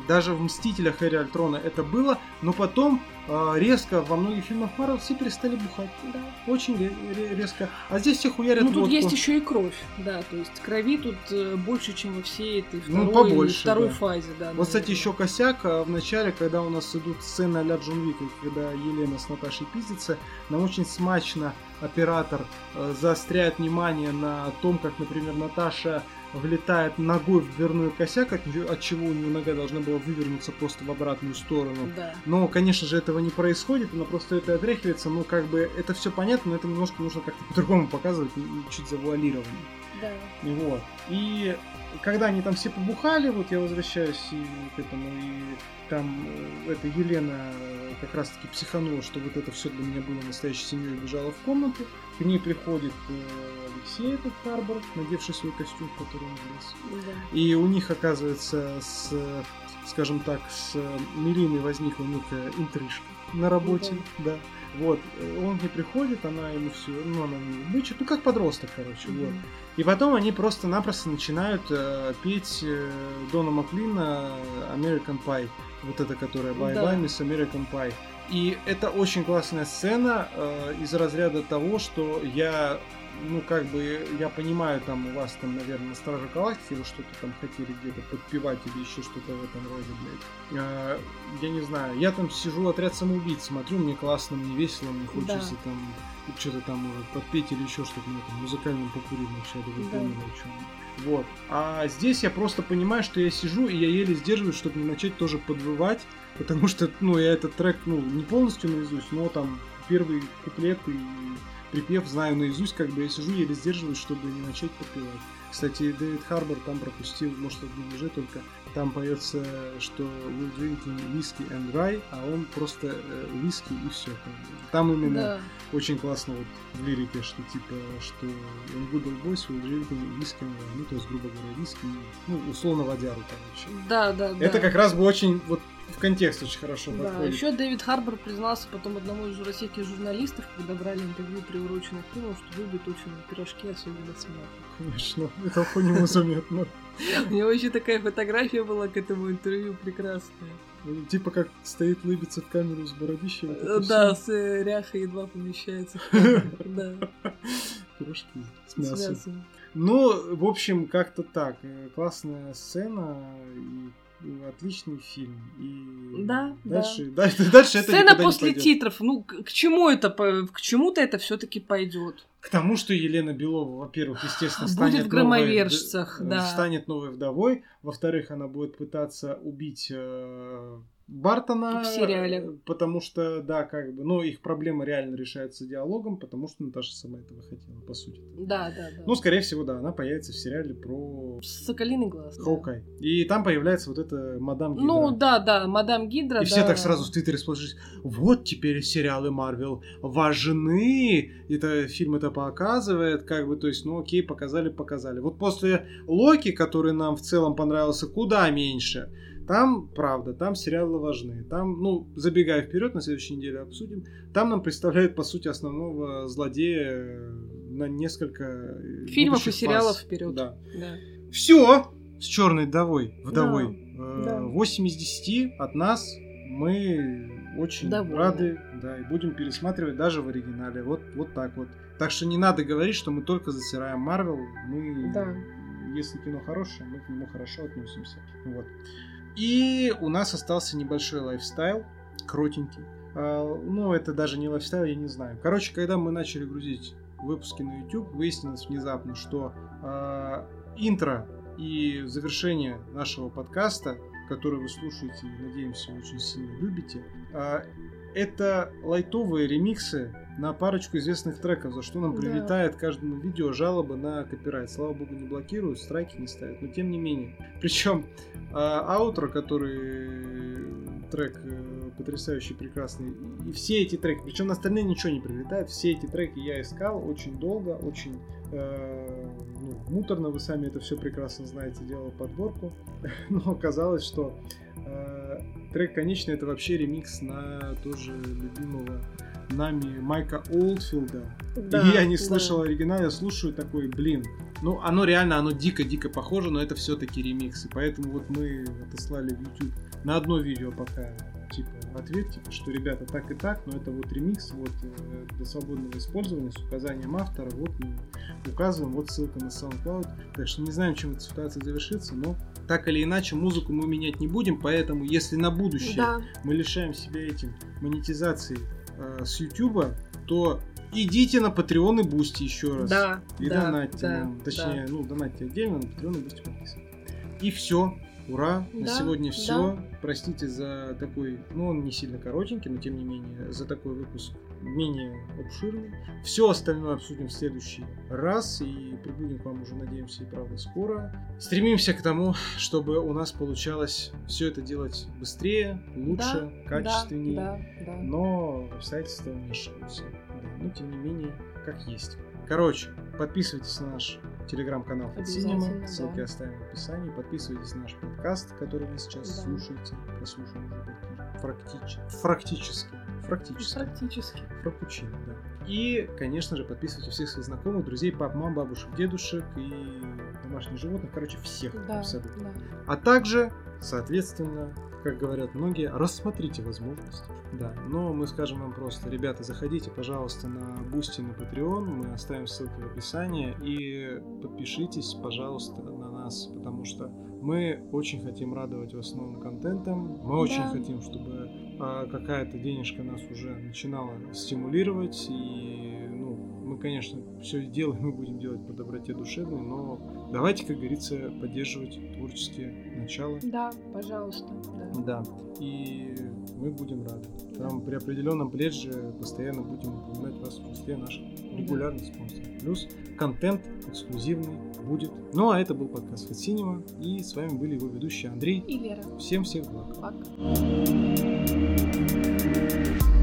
даже в «Мстителях» Эри Альтрона это было, но потом э, резко во многих фильмах Марвел все перестали бухать. Да. Очень ре- резко. А здесь все хуярят Ну, тут водку. есть еще и кровь, да, то есть крови тут э, больше, чем во всей этой второй, Ну, побольше, второй да. фазе, да. Вот, кстати, наверное. еще косяк а, в начале, когда у нас идут сцены а-ля Джон Уика, когда Елена с Наташей пиздится, нам очень смачно оператор э, заостряет внимание на том, как, например, Наташа влетает ногой в дверной косяк, от, неё- от чего у нее нога должна была вывернуться просто в обратную сторону. Да. Но, конечно же, этого не происходит, она просто это отряхивается, но как бы это все понятно, но это немножко нужно как-то по-другому показывать, и- и чуть завуалированно. Да. И вот. И когда они там все побухали, вот я возвращаюсь и к этому, и там э, эта Елена э, как раз-таки психанула, что вот это все для меня было настоящей семьей, и бежала в комнату. К ней приходит э, Алексей, этот Харбор, надевший свой костюм, в который он влез. Да. И у них, оказывается, с, скажем так, с Мелиной возникла некая интрижка на работе, да. Вот, он к ней приходит, она ему все, ну, она ему бычит, ну, как подросток, короче, Мгм. вот. И потом они просто-напросто начинают э, петь э, Дона Маклина American Pie, вот эта, которая Bye Да. Bye Miss American Pie. И это очень классная сцена э, из разряда того, что я, ну, как бы, я понимаю, там у вас там, наверное, на Страже Галактики вы что-то там хотели где-то подпевать или еще что-то в этом роде, блядь. Э, я не знаю, я там сижу, «Отряд самоубийц» смотрю, мне классно, мне весело, мне хочется Да. там что-то там может подпеть или еще что-то, мне там музыкальным попурить вначале, вы Да. поняли, о чем. Вот. А здесь я просто понимаю, что я сижу, и я еле сдерживаюсь, чтобы не начать тоже подвывать, потому что, ну, я этот трек, ну, не полностью наизусть, но там первый куплет и припев знаю наизусть, как бы я сижу, еле сдерживаюсь, чтобы не начать подпевать. Кстати, Дэвид Харбор там пропустил, может, в дубляже только, там поется, что we're drinking whiskey and rye, а он просто э, виски и все. Там именно Да. очень классно вот в лирике, что типа, что он good old boys will drinking whiskey and rye, ну, то есть, грубо говоря, виски, ну, условно водяру, короче. Да, да, да. Это как раз бы очень, вот, в контекст очень хорошо Да, подходит. еще Дэвид Харбор признался потом одному из российских журналистов, когда брали интервью приуроченных к фильму, что любит очень пирожки, особенно с маком. Конечно, это по нему заметно. У него еще такая фотография была к этому интервью прекрасная. Типа как стоит, лыбится в камеру с бородищей. вот это Да, всё. с э, ряхой едва помещается в камеру. Да, Пирожки с с мясом. мясом. Ну, в общем, как-то так. Э, Классная сцена и и отличный фильм. И Да, дальше, дальше, дальше это Сцена никуда не после пойдет. титров. Ну, к к чему это? по- К чему-то это все-таки пойдет. К тому, что Елена Белова, во-первых, естественно, Будет станет в «Громовержцах», новой, да. станет новой вдовой. Во-вторых, она будет пытаться убить э, Бартона. В сериале. э, Потому что, да, как бы, ну, их проблема реально решается диалогом, потому что Наташа сама этого хотела, по сути. Да, да, да. Ну, скорее всего, да, она появится в сериале про Соколиный глаз. да. Хоукай. И там появляется вот эта мадам Гидра. Ну, да, да, мадам Гидра. И все да. так сразу в Твиттере сплошились. Вот теперь сериалы Марвел важны. Это фильм это показывает, как бы, то есть, ну окей, показали, показали. Вот после Локи, который нам в целом понравился куда меньше, там, правда, там сериалы важны. Там, ну, забегая вперед, на следующей неделе обсудим. Там нам представляют, по сути, основного злодея на несколько Фильмов будущих и сериалов фаз. вперед. Да. Да. Все с черной вдовой. Вдовой. Э, да. восемь из десяти от нас. Мы очень Довольны. рады, да, и будем пересматривать даже в оригинале. Вот, вот так вот. Так что не надо говорить, что мы только засираем Марвел. Мы, Да. если кино хорошее, мы к нему хорошо относимся. Вот. И у нас остался небольшой лайфстайл, кротенький. А, ну, это даже не лайфстайл, я не знаю. Короче, когда мы начали грузить выпуски на YouTube, выяснилось внезапно, что а, интро и завершение нашего подкаста, который вы слушаете и, надеемся, очень сильно любите, а, это лайтовые ремиксы на парочку известных треков, за что нам Да. прилетает каждому видео жалобы на копирайт. Слава богу, не блокируют, страйки не ставят, но тем не менее. Причем аутро, который трек э, потрясающий, прекрасный, и все эти треки, причем на остальные ничего не прилетает, все эти треки я искал очень долго, очень э, ну, муторно, вы сами это все прекрасно знаете, делал подборку, но оказалось, что э, трек конечный это вообще ремикс на тоже любимого нами Майка Олдфилда. Да, И я не да. слышал оригинал, я слушаю такой, блин, ну оно реально, оно дико-дико похоже, но это все-таки ремиксы, поэтому вот мы отослали в YouTube на одно видео пока типа ответ, типа, что ребята так и так, но это вот ремикс, вот э, для свободного использования с указанием автора, вот мы указываем, вот ссылка на SoundCloud, так что не знаем, чем эта ситуация завершится, но так или иначе музыку мы менять не будем, поэтому если на будущее Да. мы лишаем себя этим монетизации э, с YouTube, то идите на Patreon и Boosty еще раз. Да, И да, донатьте да, нам, точнее, да. ну донатьте отдельно, на Patreon и Boosty подписывайтесь. И все. Ура! На Да, сегодня все. да. Простите за такой, ну он не сильно коротенький, но тем не менее, за такой выпуск менее обширный. Все остальное обсудим в следующий раз и прибудем к вам уже, надеемся, и правда скоро. Стремимся к тому, чтобы у нас получалось все это делать быстрее, лучше, Да, качественнее. Да, да, да. Но обстоятельства вмешиваются. Да, но тем не менее, как есть. Короче, подписывайтесь на наш телеграм-канал Обязательно, Cinema, да. ссылки оставим в описании. Подписывайтесь на наш подкаст, который вы сейчас Да. слушаете. Прослушали уже практически. Фрактически. Фрактически. Практически. Фрапучино, да. И, конечно же, подписывайте всех своих знакомых, друзей, пап, мам, бабушек, дедушек и домашних животных. Короче, всех Да, абсолютно. да. А также, соответственно, как говорят многие, рассмотрите возможность. Да, но мы скажем вам просто, ребята, заходите, пожалуйста, на Boosty, на Patreon, мы оставим ссылки в описании, и подпишитесь, пожалуйста, на нас, потому что мы очень хотим радовать вас новым контентом, мы очень Да. хотим, чтобы а, какая-то денежка нас уже начинала стимулировать, и, ну, мы, конечно, все делаем, мы будем делать по доброте душевной, но давайте, как говорится, поддерживать творческие начала. Да, пожалуйста. Да. Да, и мы будем рады. Там при определенном пледже постоянно будем упоминать вас в числе наших регулярных спонсоров. Плюс контент эксклюзивный будет. Ну а это был подкаст Fat Cinema, и с вами были его ведущие Андрей. И Лера. Всем всех благ. Пока.